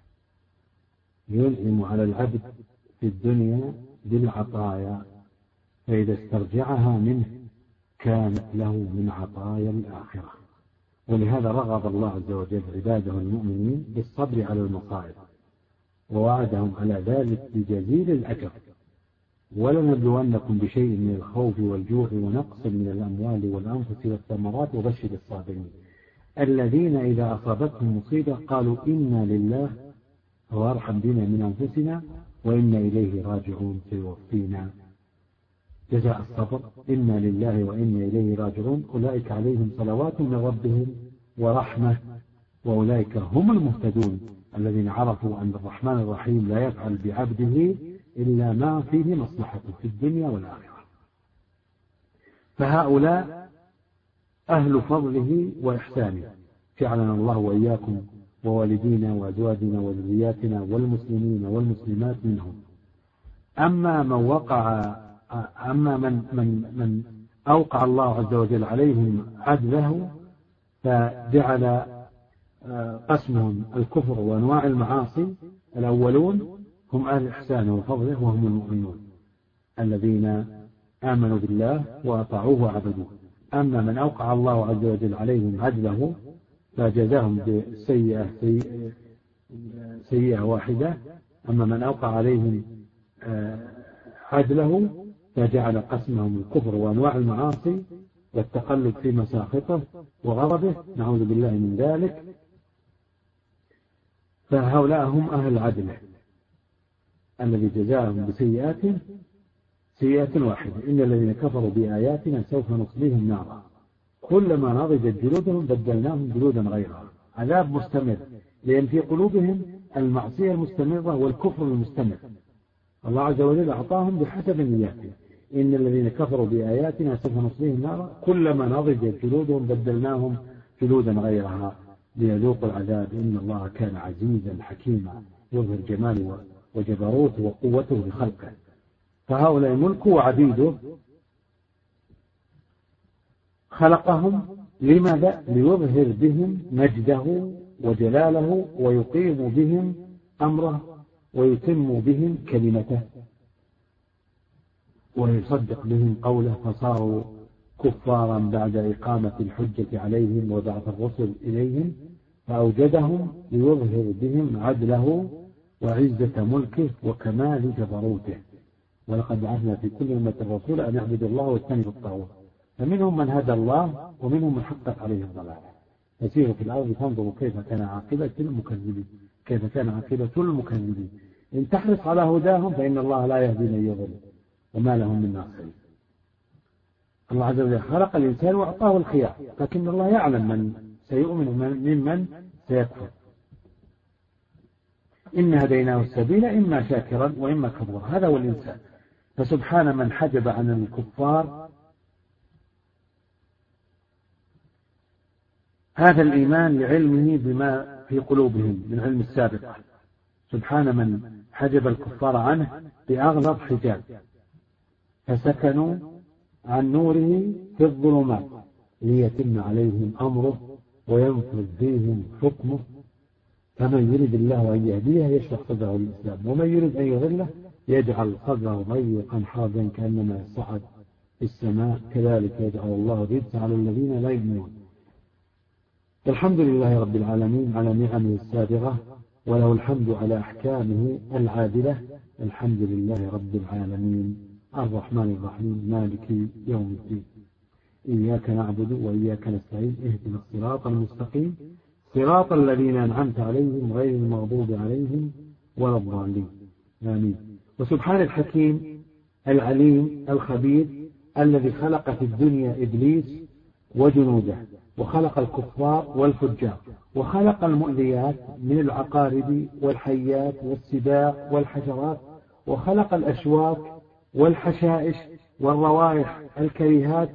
ينعم على العبد في الدنيا بالعطايا، فإذا استرجعها منه كانت له من عطايا الآخرة. ولهذا رغب الله عز وجل عباده المؤمنين بالصبر على المصائب ووعدهم على ذلك بجزيل الأجر. ولنبلونكم بشيء من الخوف والجوع ونقص من الأموال والأنفس والثمرات وبشر الصابرين الذين إذا أصابتهم مصيبة قالوا إنا لله وارحم بنا من أنفسنا وإنا إليه راجعون فيوفينا جزاء الصبر. إنا لله وإنا إليه راجعون أولئك عليهم صلوات من ربهم ورحمة وأولئك هم المهتدون الذين عرفوا أن الرحمن الرحيم لا يفعل بعبده إلا ما فيه مصلحته في الدنيا والآخرة. فهؤلاء أهل فضله وإحسانه، جعلنا الله وإياكم ووالدينا وأزواجنا وذرياتنا والمسلمين والمسلمات منهم. أما من وقع أما من من من أوقع الله عز وجل عليهم عدله فجعل قسمهم الكفر وأنواع المعاصي، الأولون هم أهل إحسانه وفضله وهم المؤمنون الذين آمنوا بالله وأطاعوه وعبدوه. أما من أوقع الله عز وجل عليهم عدله فجزاهم بسيئة سيئة واحدة. أما من أوقع عليهم عدله فجعل قسمهم الكفر وأنواع المعاصي والتقلب في مساخطه وغضبه، نعوذ بالله من ذلك. فهؤلاء هم أهل العدل الذي جزاهم بسيئات سيئة واحدة. إن الذين كفروا بآياتنا سوف نصليهم نارا كلما نضجت جلودهم بدلناهم جلودا غيرها. عذاب مستمر، لأن في قلوبهم المعصية المستمرة والكفر المستمر. الله عز وجل أعطاهم بحسب نياتهم. إن الذين كفروا بآياتنا سوف نصليهم نارا كلما نضجت جلودهم بدلناهم جلودا غيرها ليذوقوا العذاب إن الله كان عزيزا حكيما يظهر جماله وجبروته وقوته بخلقه. فهؤلاء ملكه وعبيده خلقهم لماذا؟ ليظهر بهم مجده وجلاله ويقيم بهم أمره ويتم بهم كلمته ويصدق بهم قوله، فصاروا كفارا بعد إقامة الحجة عليهم وبعث الرسل إليهم، فأوجدهم ليظهر بهم عدله وعزة ملكه وكمال جبروته. ولقد بعثنا في كل أمة الرسول أن يعبدوا الله واجتنبوا الطاغوت، فمنهم من هدى الله ومنهم من حقت عليه الضلالة. تسير في الأرض تنظر كيف كان عاقبة المكذبين كيف كان عاقبة المكذبين إن تحرص على هداهم فإن الله لا يهدي من يضل وما لهم من ناصرين. الله عز وجل خلق الإنسان وأعطاه الخيار، لكن الله يعلم من سيؤمن ممن سيكفر. إن هديناه السبيل إما شاكرا وإما كفورا، هذا هو الإنسان. فسبحان من حجب عن الكفار هذا الإيمان لعلمه بما في قلوبهم من علم السابقة. سبحان من حجب الكفار عنه بأغلظ حجاب فسكنوا عن نوره في الظلمات ليتم عليهم أمره وينفذ فيهم حكمه. فمن يريد الله أن يهديه يشرح صدره للإسلام، ومن يريد أن يضله يجعل صدره ضيقا حرجا كأنما يصعد في السماء كذلك يجعل الله الرجس على الذين لا يؤمنون. الحمد لله رب العالمين على نعمه السابغة، وله الحمد على أحكامه العادلة. الحمد لله رب العالمين الرحمن الرحيم مالك يوم الدين. إياك نعبد وإياك نستعين اهدنا الصراط المستقيم صراط الذين أنعمت عليهم غير المغضوب عليهم ولا الضالين آمين. وسبحان الحكيم العليم الخبير الذي خلق في الدنيا إبليس وجنوده، وخلق الكفار والفجار، وخلق المؤذيات من العقارب والحيات والسباع والحشرات، وخلق الأشواك والحشائش والروائح الكريهات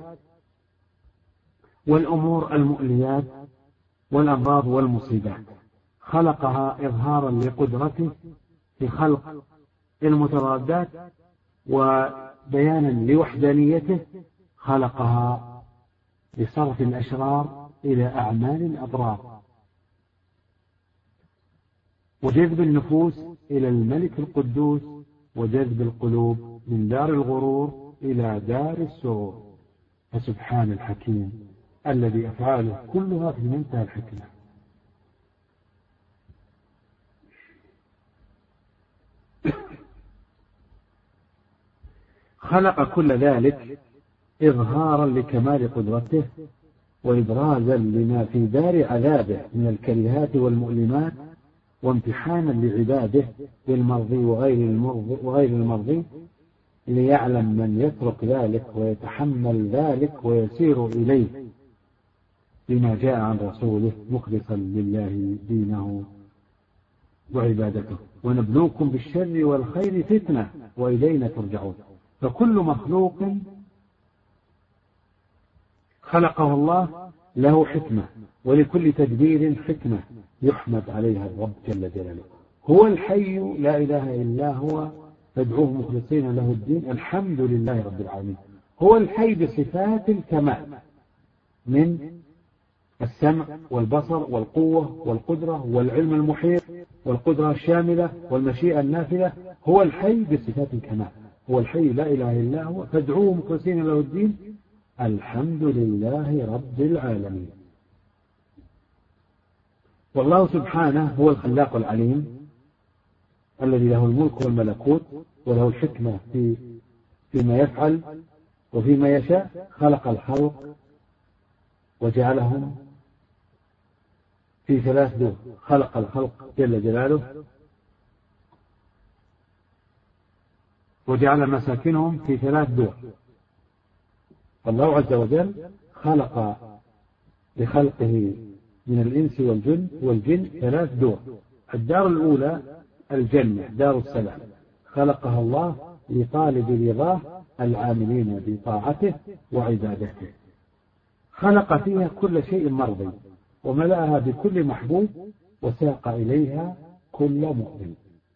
والأمور المؤليات والأمراض والمصيبات. خلقها إظهارا لقدرته في خلق المتضادات وبيانا لوحدانيته. خلقها لصرف الأشرار إلى أعمال الأبرار، وجذب النفوس إلى الملك القدوس، وجذب القلوب من دار الغرور إلى دار السرور. فسبحان الحكيم الذي أفعاله كلها في منتهى الحكمة. خلق كل ذلك إظهارا لكمال قدرته وإبرازا لما في دار عذابه من الكريهات والمؤلمات، وامتحانا لعباده بالمرضي وغير المرضي، ليعلم من يترك ذلك ويتحمل ذلك ويسير إليه بما جاء عن رسوله مخلصا لله دينه وعبادته. ونبلوكم بالشر والخير فتنة وإلينا ترجعون. فكل مخلوق خلقه الله له حكمة، ولكل تدبير حكمة يحمد عليها الرب جل جلاله. هو الحي لا إله إلا هو فادعوه مخلصين له الدين الحمد لله رب العالمين. هو الحي بصفات الكمال من السمع والبصر والقوة والقدرة والعلم المحيط والقدرة الشاملة والمشيئة النافذة. هو الحي بصفات الكمال. هو الحي لا إله إلا هو فادعوه مخلصين له الدين الحمد لله رب العالمين. والله سبحانه هو الخلاق العليم الذي له الملك والملكوت وله الحكمة في فيما يفعل وفيما يشاء. خلق الخلق وجعلهم في ثلاث دور. خلق الخلق جل جلاله وجعل مساكنهم في ثلاث دور. الله عز وجل خلق لخلقه من الإنس والجن والجن ثلاث دور. الدار الأولى الجنة دار السلام، خلقها الله لطالب رضاه العاملين بطاعته وعبادته، خلق فيها كل شيء مرضي وملأها بكل محبوب وساق إليها كل مؤمن.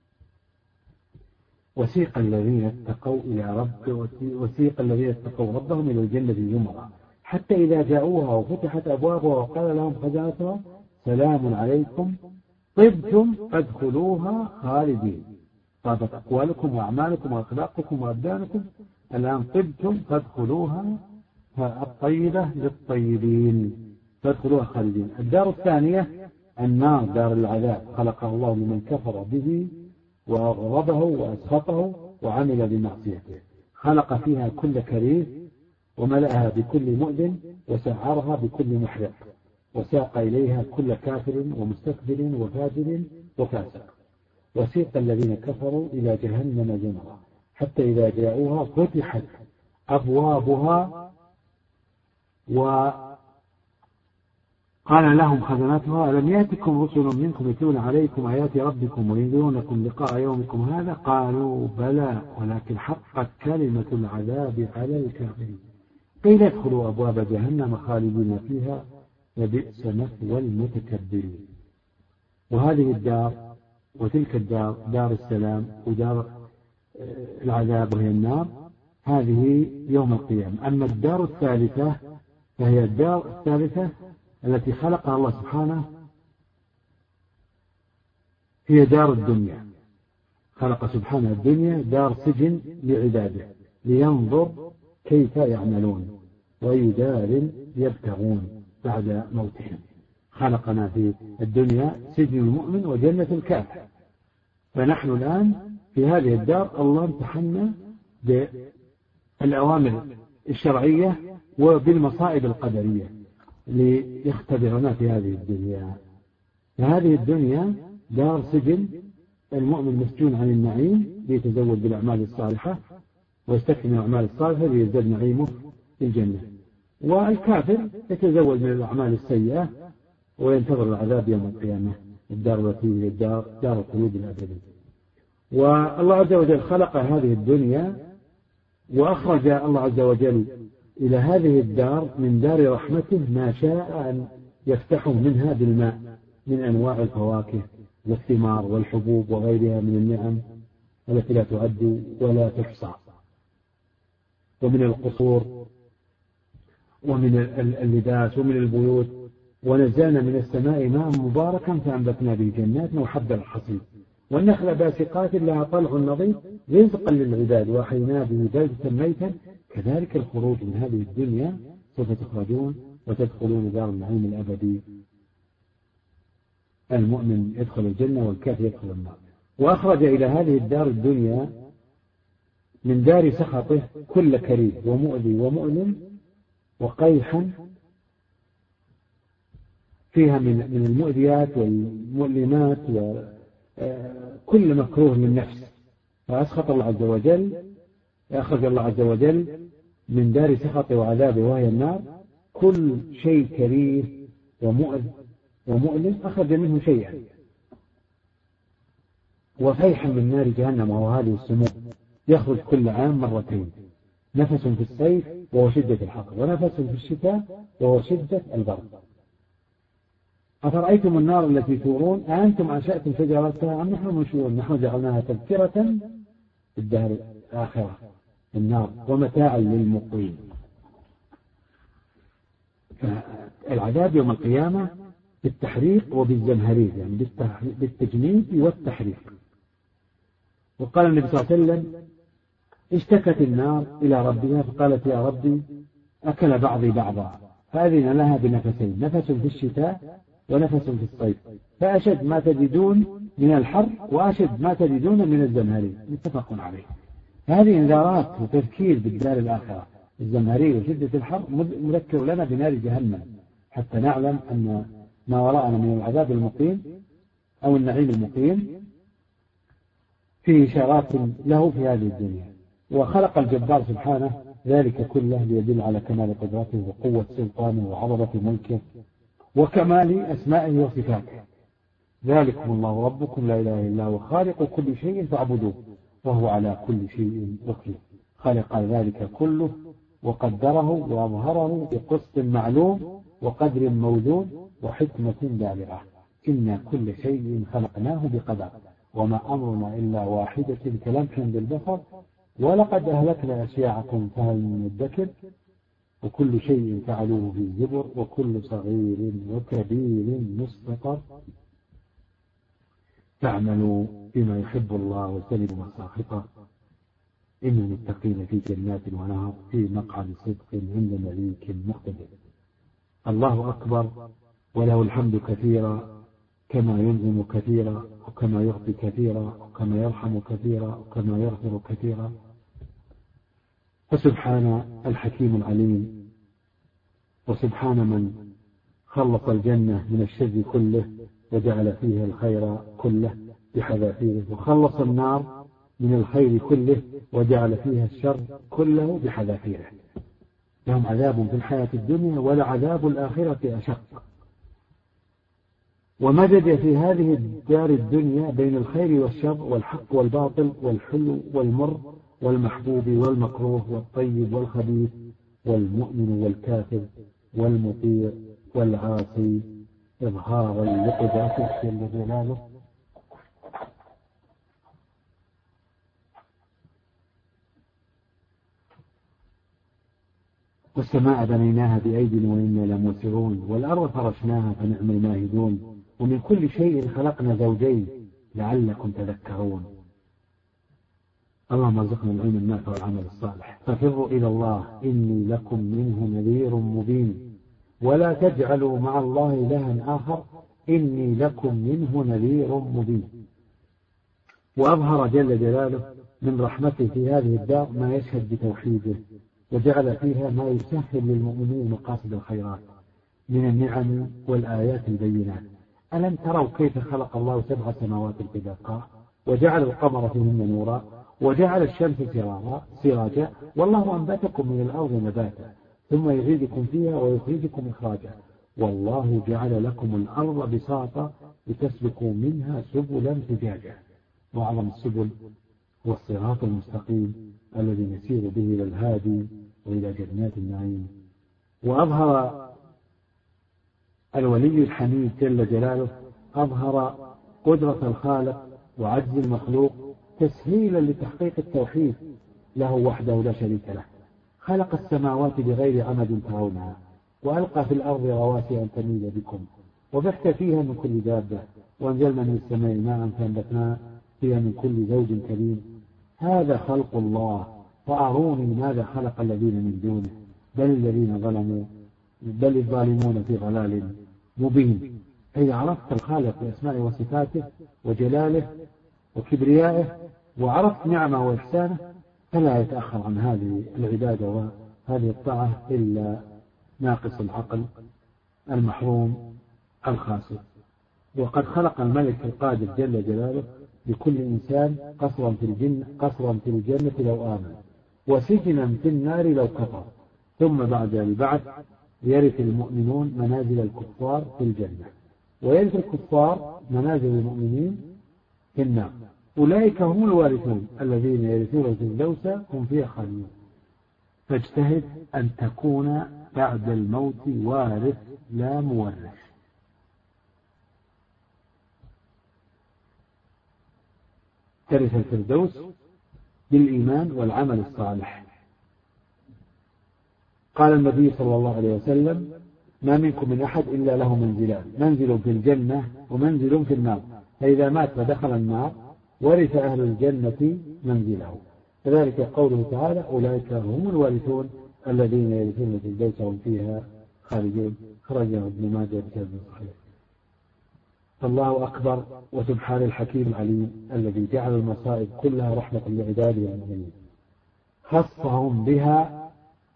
وسيق الذين اتقوا إلى رب وسيق الذين اتقوا ربهم إلى الجنة زمرا حتى إذا جاءوها وفتحت أبوابها وقال لهم خزنتها سلام عليكم طبتم فادخلوها خالدين. طابت أقوالكم وأعمالكم وأخلاقكم وأبدانكم الآن طبتم فادخلوها الطيبة للطيبين فادخلوها خالدين. الدار الثانية النار دار العذاب، خلقها الله لمن كفر به وأغضبه وأسخطه وعمل بمعصيته، خلق فيها كل كريه وملأها بكل مؤذن وسعرها بكل محرق وساق إليها كل كافر ومستكبر وفاجر وفاسق. وسيق الذين كفروا إلى جهنم زمرا حتى إذا جاءوها فتحت أبوابها وقال لهم خزنتها ألم يأتكم رسل منكم يتلون عليكم آيات ربكم وينذرونكم لقاء يومكم هذا قالوا بلى ولكن حقت كلمة العذاب على الكافرين قيل ادخلوا أبواب جهنم خالدين فيها وبئس مثوى المتكبرين. وهذه الدار وتلك الدار دار السلام ودار العذاب وهي النار هذه يوم القيامة. أما الدار الثالثة فهي الدار الثالثة التي خلقها الله سبحانه هي دار الدنيا، خلق سبحانه الدنيا دار سجن لعباده لينظر كيف يعملون وأي دار يبتغون بعد موتهم. خلقنا في الدنيا سجن المؤمن وجنة الكافر، فنحن الآن في هذه الدار الله امتحنا بالأوامر الشرعية وبالمصائب القدرية ليختبرنا في هذه الدنيا. فهذه الدنيا دار سجن، المؤمن مسجون عن النعيم ليتزود بالأعمال الصالحة ويستكمل الأعمال الصالحة ليزداد نعيمه في الجنة، والكافر يتزود من الأعمال السيئة وينتظر العذاب يوم القيامة الدار التي هي الدار دار الخلود الأبدي. والله عز وجل خلق هذه الدنيا وأخرج الله عز وجل إلى هذه الدار من دار رحمته ما شاء أن يفتحه منها بالماء من أنواع الفواكه والثمار والحبوب وغيرها من النعم التي لا تعد ولا تحصى، ومن القصور ومن اللباس ومن البيوت. ونزلنا من السماء ماء مباركا فأنبتنا به جنات وحب الحصيد والنخل باسقات لها طلع نضيد رزقا للعباد وأحيينا به بلدة ميتا كذلك الخروج من هذه الدنيا سوف تخرجون وتدخلون دار النعيم الأبدي. المؤمن يدخل الجنة والكافر يدخل النار. وأخرج إلى هذه الدار الدنيا من دار سخطه كل كريه ومؤذي ومؤلم وقيحا فيها من من المؤذيات والمؤلمات وكل مكروه للنفس. فأسخط الله عز وجل أخرج الله عز وجل من دار سخطه وعذابه وهي النار كل شيء كريه ومؤذ ومؤلم أخرج منه شيئا. وفيحا من نار جهنم وهو هذه السموم يخرج كل عام مرتين، نفس في الصيف وهو شدة الحر ونفس في الشتاء وهو شدة البرد. أفرأيتم النار التي تورون أأنتم أنشأتم شجرتها أم نحن المنشئون نحن جعلناها تذكرة في الدهر الآخرة النار ومتاعا للمقوين. العذاب يوم القيامة بالتحريق وبالزمهرير يعني بالتجميد والتحريق. وقال النبي صلى الله عليه وسلم اشتكت النار إلى ربها فقالت يا ربي أكل بعضي بعضا فأذن لها بنفسين نفس في الشتاء ونفس في الصيف فأشد ما تجدون من الحر وأشد ما تجدون من الزمهرير متفق عليه. هذه انذارات وتذكير بالدار الآخرة. الزمهرير وشدة الحر مذكر لنا بنار جهنم حتى نعلم أن ما وراءنا من العذاب المقيم أو النعيم المقيم فيه إشارات له في هذه الدنيا. وخلق الجبار سبحانه ذلك كله ليدل على كمال قدرته وقوة سلطانه وعظمة ملكه وكمال أسمائه وصفاته. ذلكم الله ربكم لا إله إلا هو خالق كل شيء فاعبدوه وهو على كل شيء وكيل. خلق ذلك كله وقدره وأظهره بقسط معلوم وقدر موزون وحكمة بالغة. إن كل شيء خلقناه بقدر وما أمرنا إلا واحدة كلمح بالبصر ولقد أهلكنا أشياعكم فهل من مدكر وكل شيء فعلوه في الزبر وكل صغير وكبير مستقر. فاعملوا بما يحب الله واجتنبوا مساخطه إن المتقين في جنات ونهر في مقعد صدق عند مليك مقتدر. الله أكبر وله الحمد كثيرا كما ينعم كثيرا وكما يعطي كثيرا وكما يرحم كثيرا وكما يغفر كثيرا. فسبحان الحكيم العليم وسبحان من خلص الجنة من الشر كله وجعل فيها الخير كله بحذافيره وخلص النار من الخير كله وجعل فيها الشر كله بحذافيره. لهم عذاب في الحياة الدنيا ولعذاب الآخرة أشق. ومزج في هذه الدار الدنيا بين الخير والشر والحق والباطل والحلو والمر والمحبوب والمكروه والطيب والخبيث والمؤمن والكافر والمطيع والعاصي إظهارا لقدرته جل جلاله. والسماء بنيناها بأيد وإنا لموسعون والأرض فرشناها فنعم الماهدون ومن كل شيء خلقنا زوجين لعلكم تذكرون. اللهم ارزقنا العلم النافع والعمل الصالح. ففروا إلى الله إني لكم منه نذير مبين ولا تجعلوا مع الله إلها آخر إني لكم منه نذير مبين. وأظهر جل جلاله من رحمته في هذه الدار ما يشهد بتوحيده وجعل فيها ما يسهل للمؤمنين مقاصد الخيرات من النعم والآيات البينات. ألم تروا كيف خلق الله سبع سماوات طباقا وجعل القمر فيهن نورا وجعل الشمس سراجا والله أنبتكم من الأرض نباتا ثم يعيدكم فيها ويخرجكم إخراجا والله جعل لكم الأرض بساطا لتسلكوا منها سبلا فجاجا. وأعظم السبل هو الصراط المستقيم الذي يسير به إلى الهادي وإلى جنات النعيم. وأظهر الولي الحميد جل جلاله أظهر قدرة الخالق وعجز المخلوق تسهيلا لتحقيق التوحيد له وحده لا شريك له. خلق السماوات بغير عمد ترونها وألقى في الأرض رواسي أن تميل بكم وبث فيها من كل دابة وأنزلنا من السماء ماء فأنبتنا فيها من كل زوج كريم. هذا خلق الله فأروني ماذا خلق الذين من دونه بل الذين ظلموا بل الظالمون في ضلال مبين. إذا عرفت الخالق بأسمائه وصفاته وجلاله وكبريائه وعرفت نعمه وإحسانه فلا يتأخر عن هذه العبادة وهذه الطاعة إلا ناقص العقل المحروم الخاسر. وقد خلق الملك القادر جل جلاله لكل إنسان قصرا في الجنة قصرا في الجنة لو آمن وسجنا في النار لو كفر ثم بعد البعث يرث المؤمنون منازل الكفار في الجنة ويرث الكفار منازل المؤمنين في النار. أولئك هم الوارثون الذين يرثون الفردوس هم فيها خالدون. فاجتهد أن تكون بعد الموت وارث لا مورث. ترث الفردوس بالإيمان والعمل الصالح. قال النبي صلى الله عليه وسلم ما منكم من أحد إلا له منزلان منزل في الجنة ومنزل في النار فإذا مات فدخل النار ورث أهل الجنة منزله. كذلك قوله تعالى أولئك هم الوارثون الذين يرثون الفردوس وهم فيها خالدون. خرجه ابن ماجه بسند صحيح. فالله أكبر وسبحان الحكيم العليم الذي جعل المصائب كلها رحمة لعباده المؤمنين خصهم بها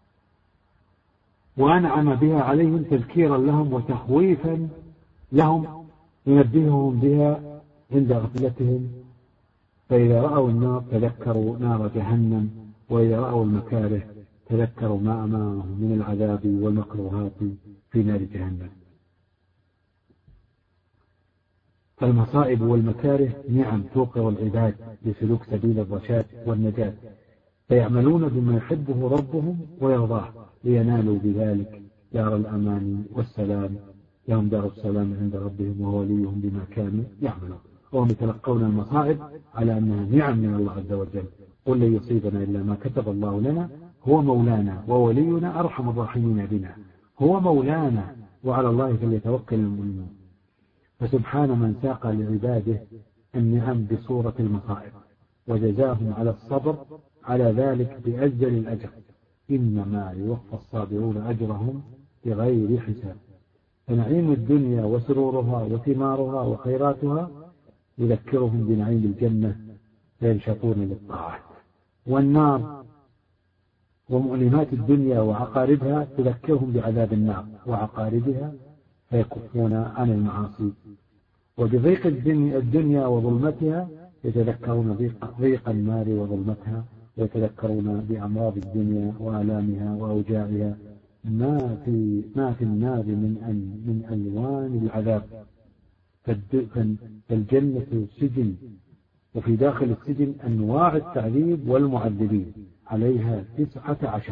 وأنعم بها عليهم تذكيرا لهم وتخويفا لهم ينبههم بها عند غفلتهم. فإذا رأوا النار تذكروا نار جهنم وإذا رأوا المكاره تذكروا ما أمامهم من العذاب والمكروهات في نار جهنم. فالمصائب والمكاره نعم توقع العباد لسلوك سبيل الرشاد والنجاة، فيعملون بما يحبه ربهم ويرضاه لينالوا بذلك دار الأمان والسلام، لهم دار السلام عند ربهم وهو وليهم بما كانوا يعملون. وهم يتلقون المصائب على أنها نعم من الله عز وجل. قل لن يصيبنا إلا ما كتب الله لنا هو مولانا وولينا أرحم الراحمين بنا، هو مولانا وعلى الله فليتوكل المؤمنون. فسبحان من ساق لعباده النعم بصورة المصائب وجزاهم على الصبر على ذلك بأجل الأجر، إنما يوفى الصابرون أجرهم بغير حساب. فنعيم الدنيا وسرورها وثمارها وخيراتها يذكرهم بنعيم الجنة فينشطون للطاعات، والنار ومؤلمات الدنيا وعقاربها تذكرهم بعذاب النار وعقاربها فيكفون عن المعاصي. وبضيق الدنيا وظلمتها يتذكرون ضيق النار وظلمتها، ويتذكرون بأمراض الدنيا وآلامها وأوجاعها ما في ما في النار من أن من ألوان العذاب. فالجنة سجن، وفي داخل السجن أنواع التعذيب والمعذبين عليها تسعة عشر.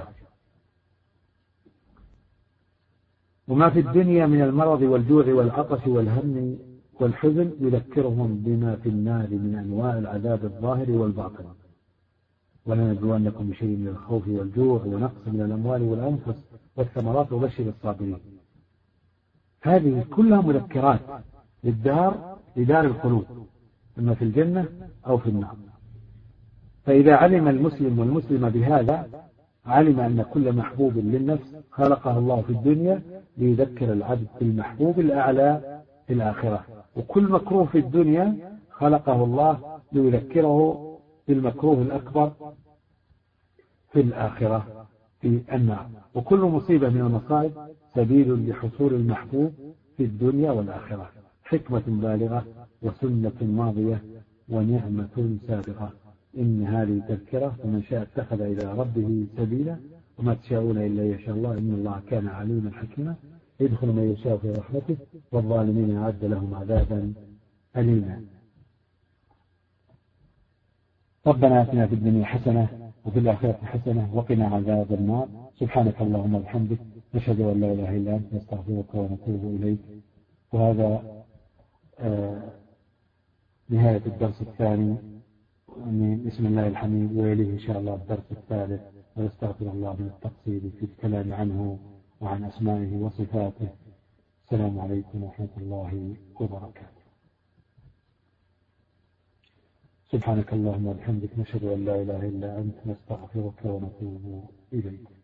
وما في الدنيا من المرض والجوع والعطش والهم والحزن يذكرهم بما في النار من أنواع العذاب الظاهر والباطن. ولنبلونكم بشيء من الخوف والجوع ونقص من الأموال والأنفس والثمرات وبشر الصابرين. هذه كلها مذكرات للدار لدار الخلود، إما في الجنة أو في النار. فإذا علم المسلم والمسلمة بهذا علم أن كل محبوب للنفس خلقه الله في الدنيا ليذكر العبد بالمحبوب الأعلى في الآخرة، وكل مكروه في الدنيا خلقه الله ليذكره بالمكروه الأكبر في الآخرة في النار. وكل مصيبة من المصائب سبيل لحصول المحبوب في الدنيا والآخرة، حكمة بالغة وسنة ماضية ونعمة سابقة. إن هذه تذكرة ومن شاء اتخذ إلى ربه سبيلا وما تشاءون إلا يشاء الله إن الله كان عليما حكيما. يدخل من يشاء في رحمته والظالمين أعد لهم عذابا أليما. ربنا آتنا في الدنيا حسنة وفي الآخرة حسنة وقنا عذاب النار. سبحانك اللهم وبحمدك نشهد أن لا إله إلا أنت نستغفرك ونتوب إليك. وهذا آه نهاية الدرس الثاني من بسم الله الحميد، ويليه إن شاء الله الدرس الثالث ونستغفر الله من التقصير في الكلام عنه وعن أسمائه وصفاته. السلام عليكم ورحمة الله وبركاته. سبحانك اللهم وبحمدك نشهد أن لا إله إلا أنت نستغفرك ونتوب إليك.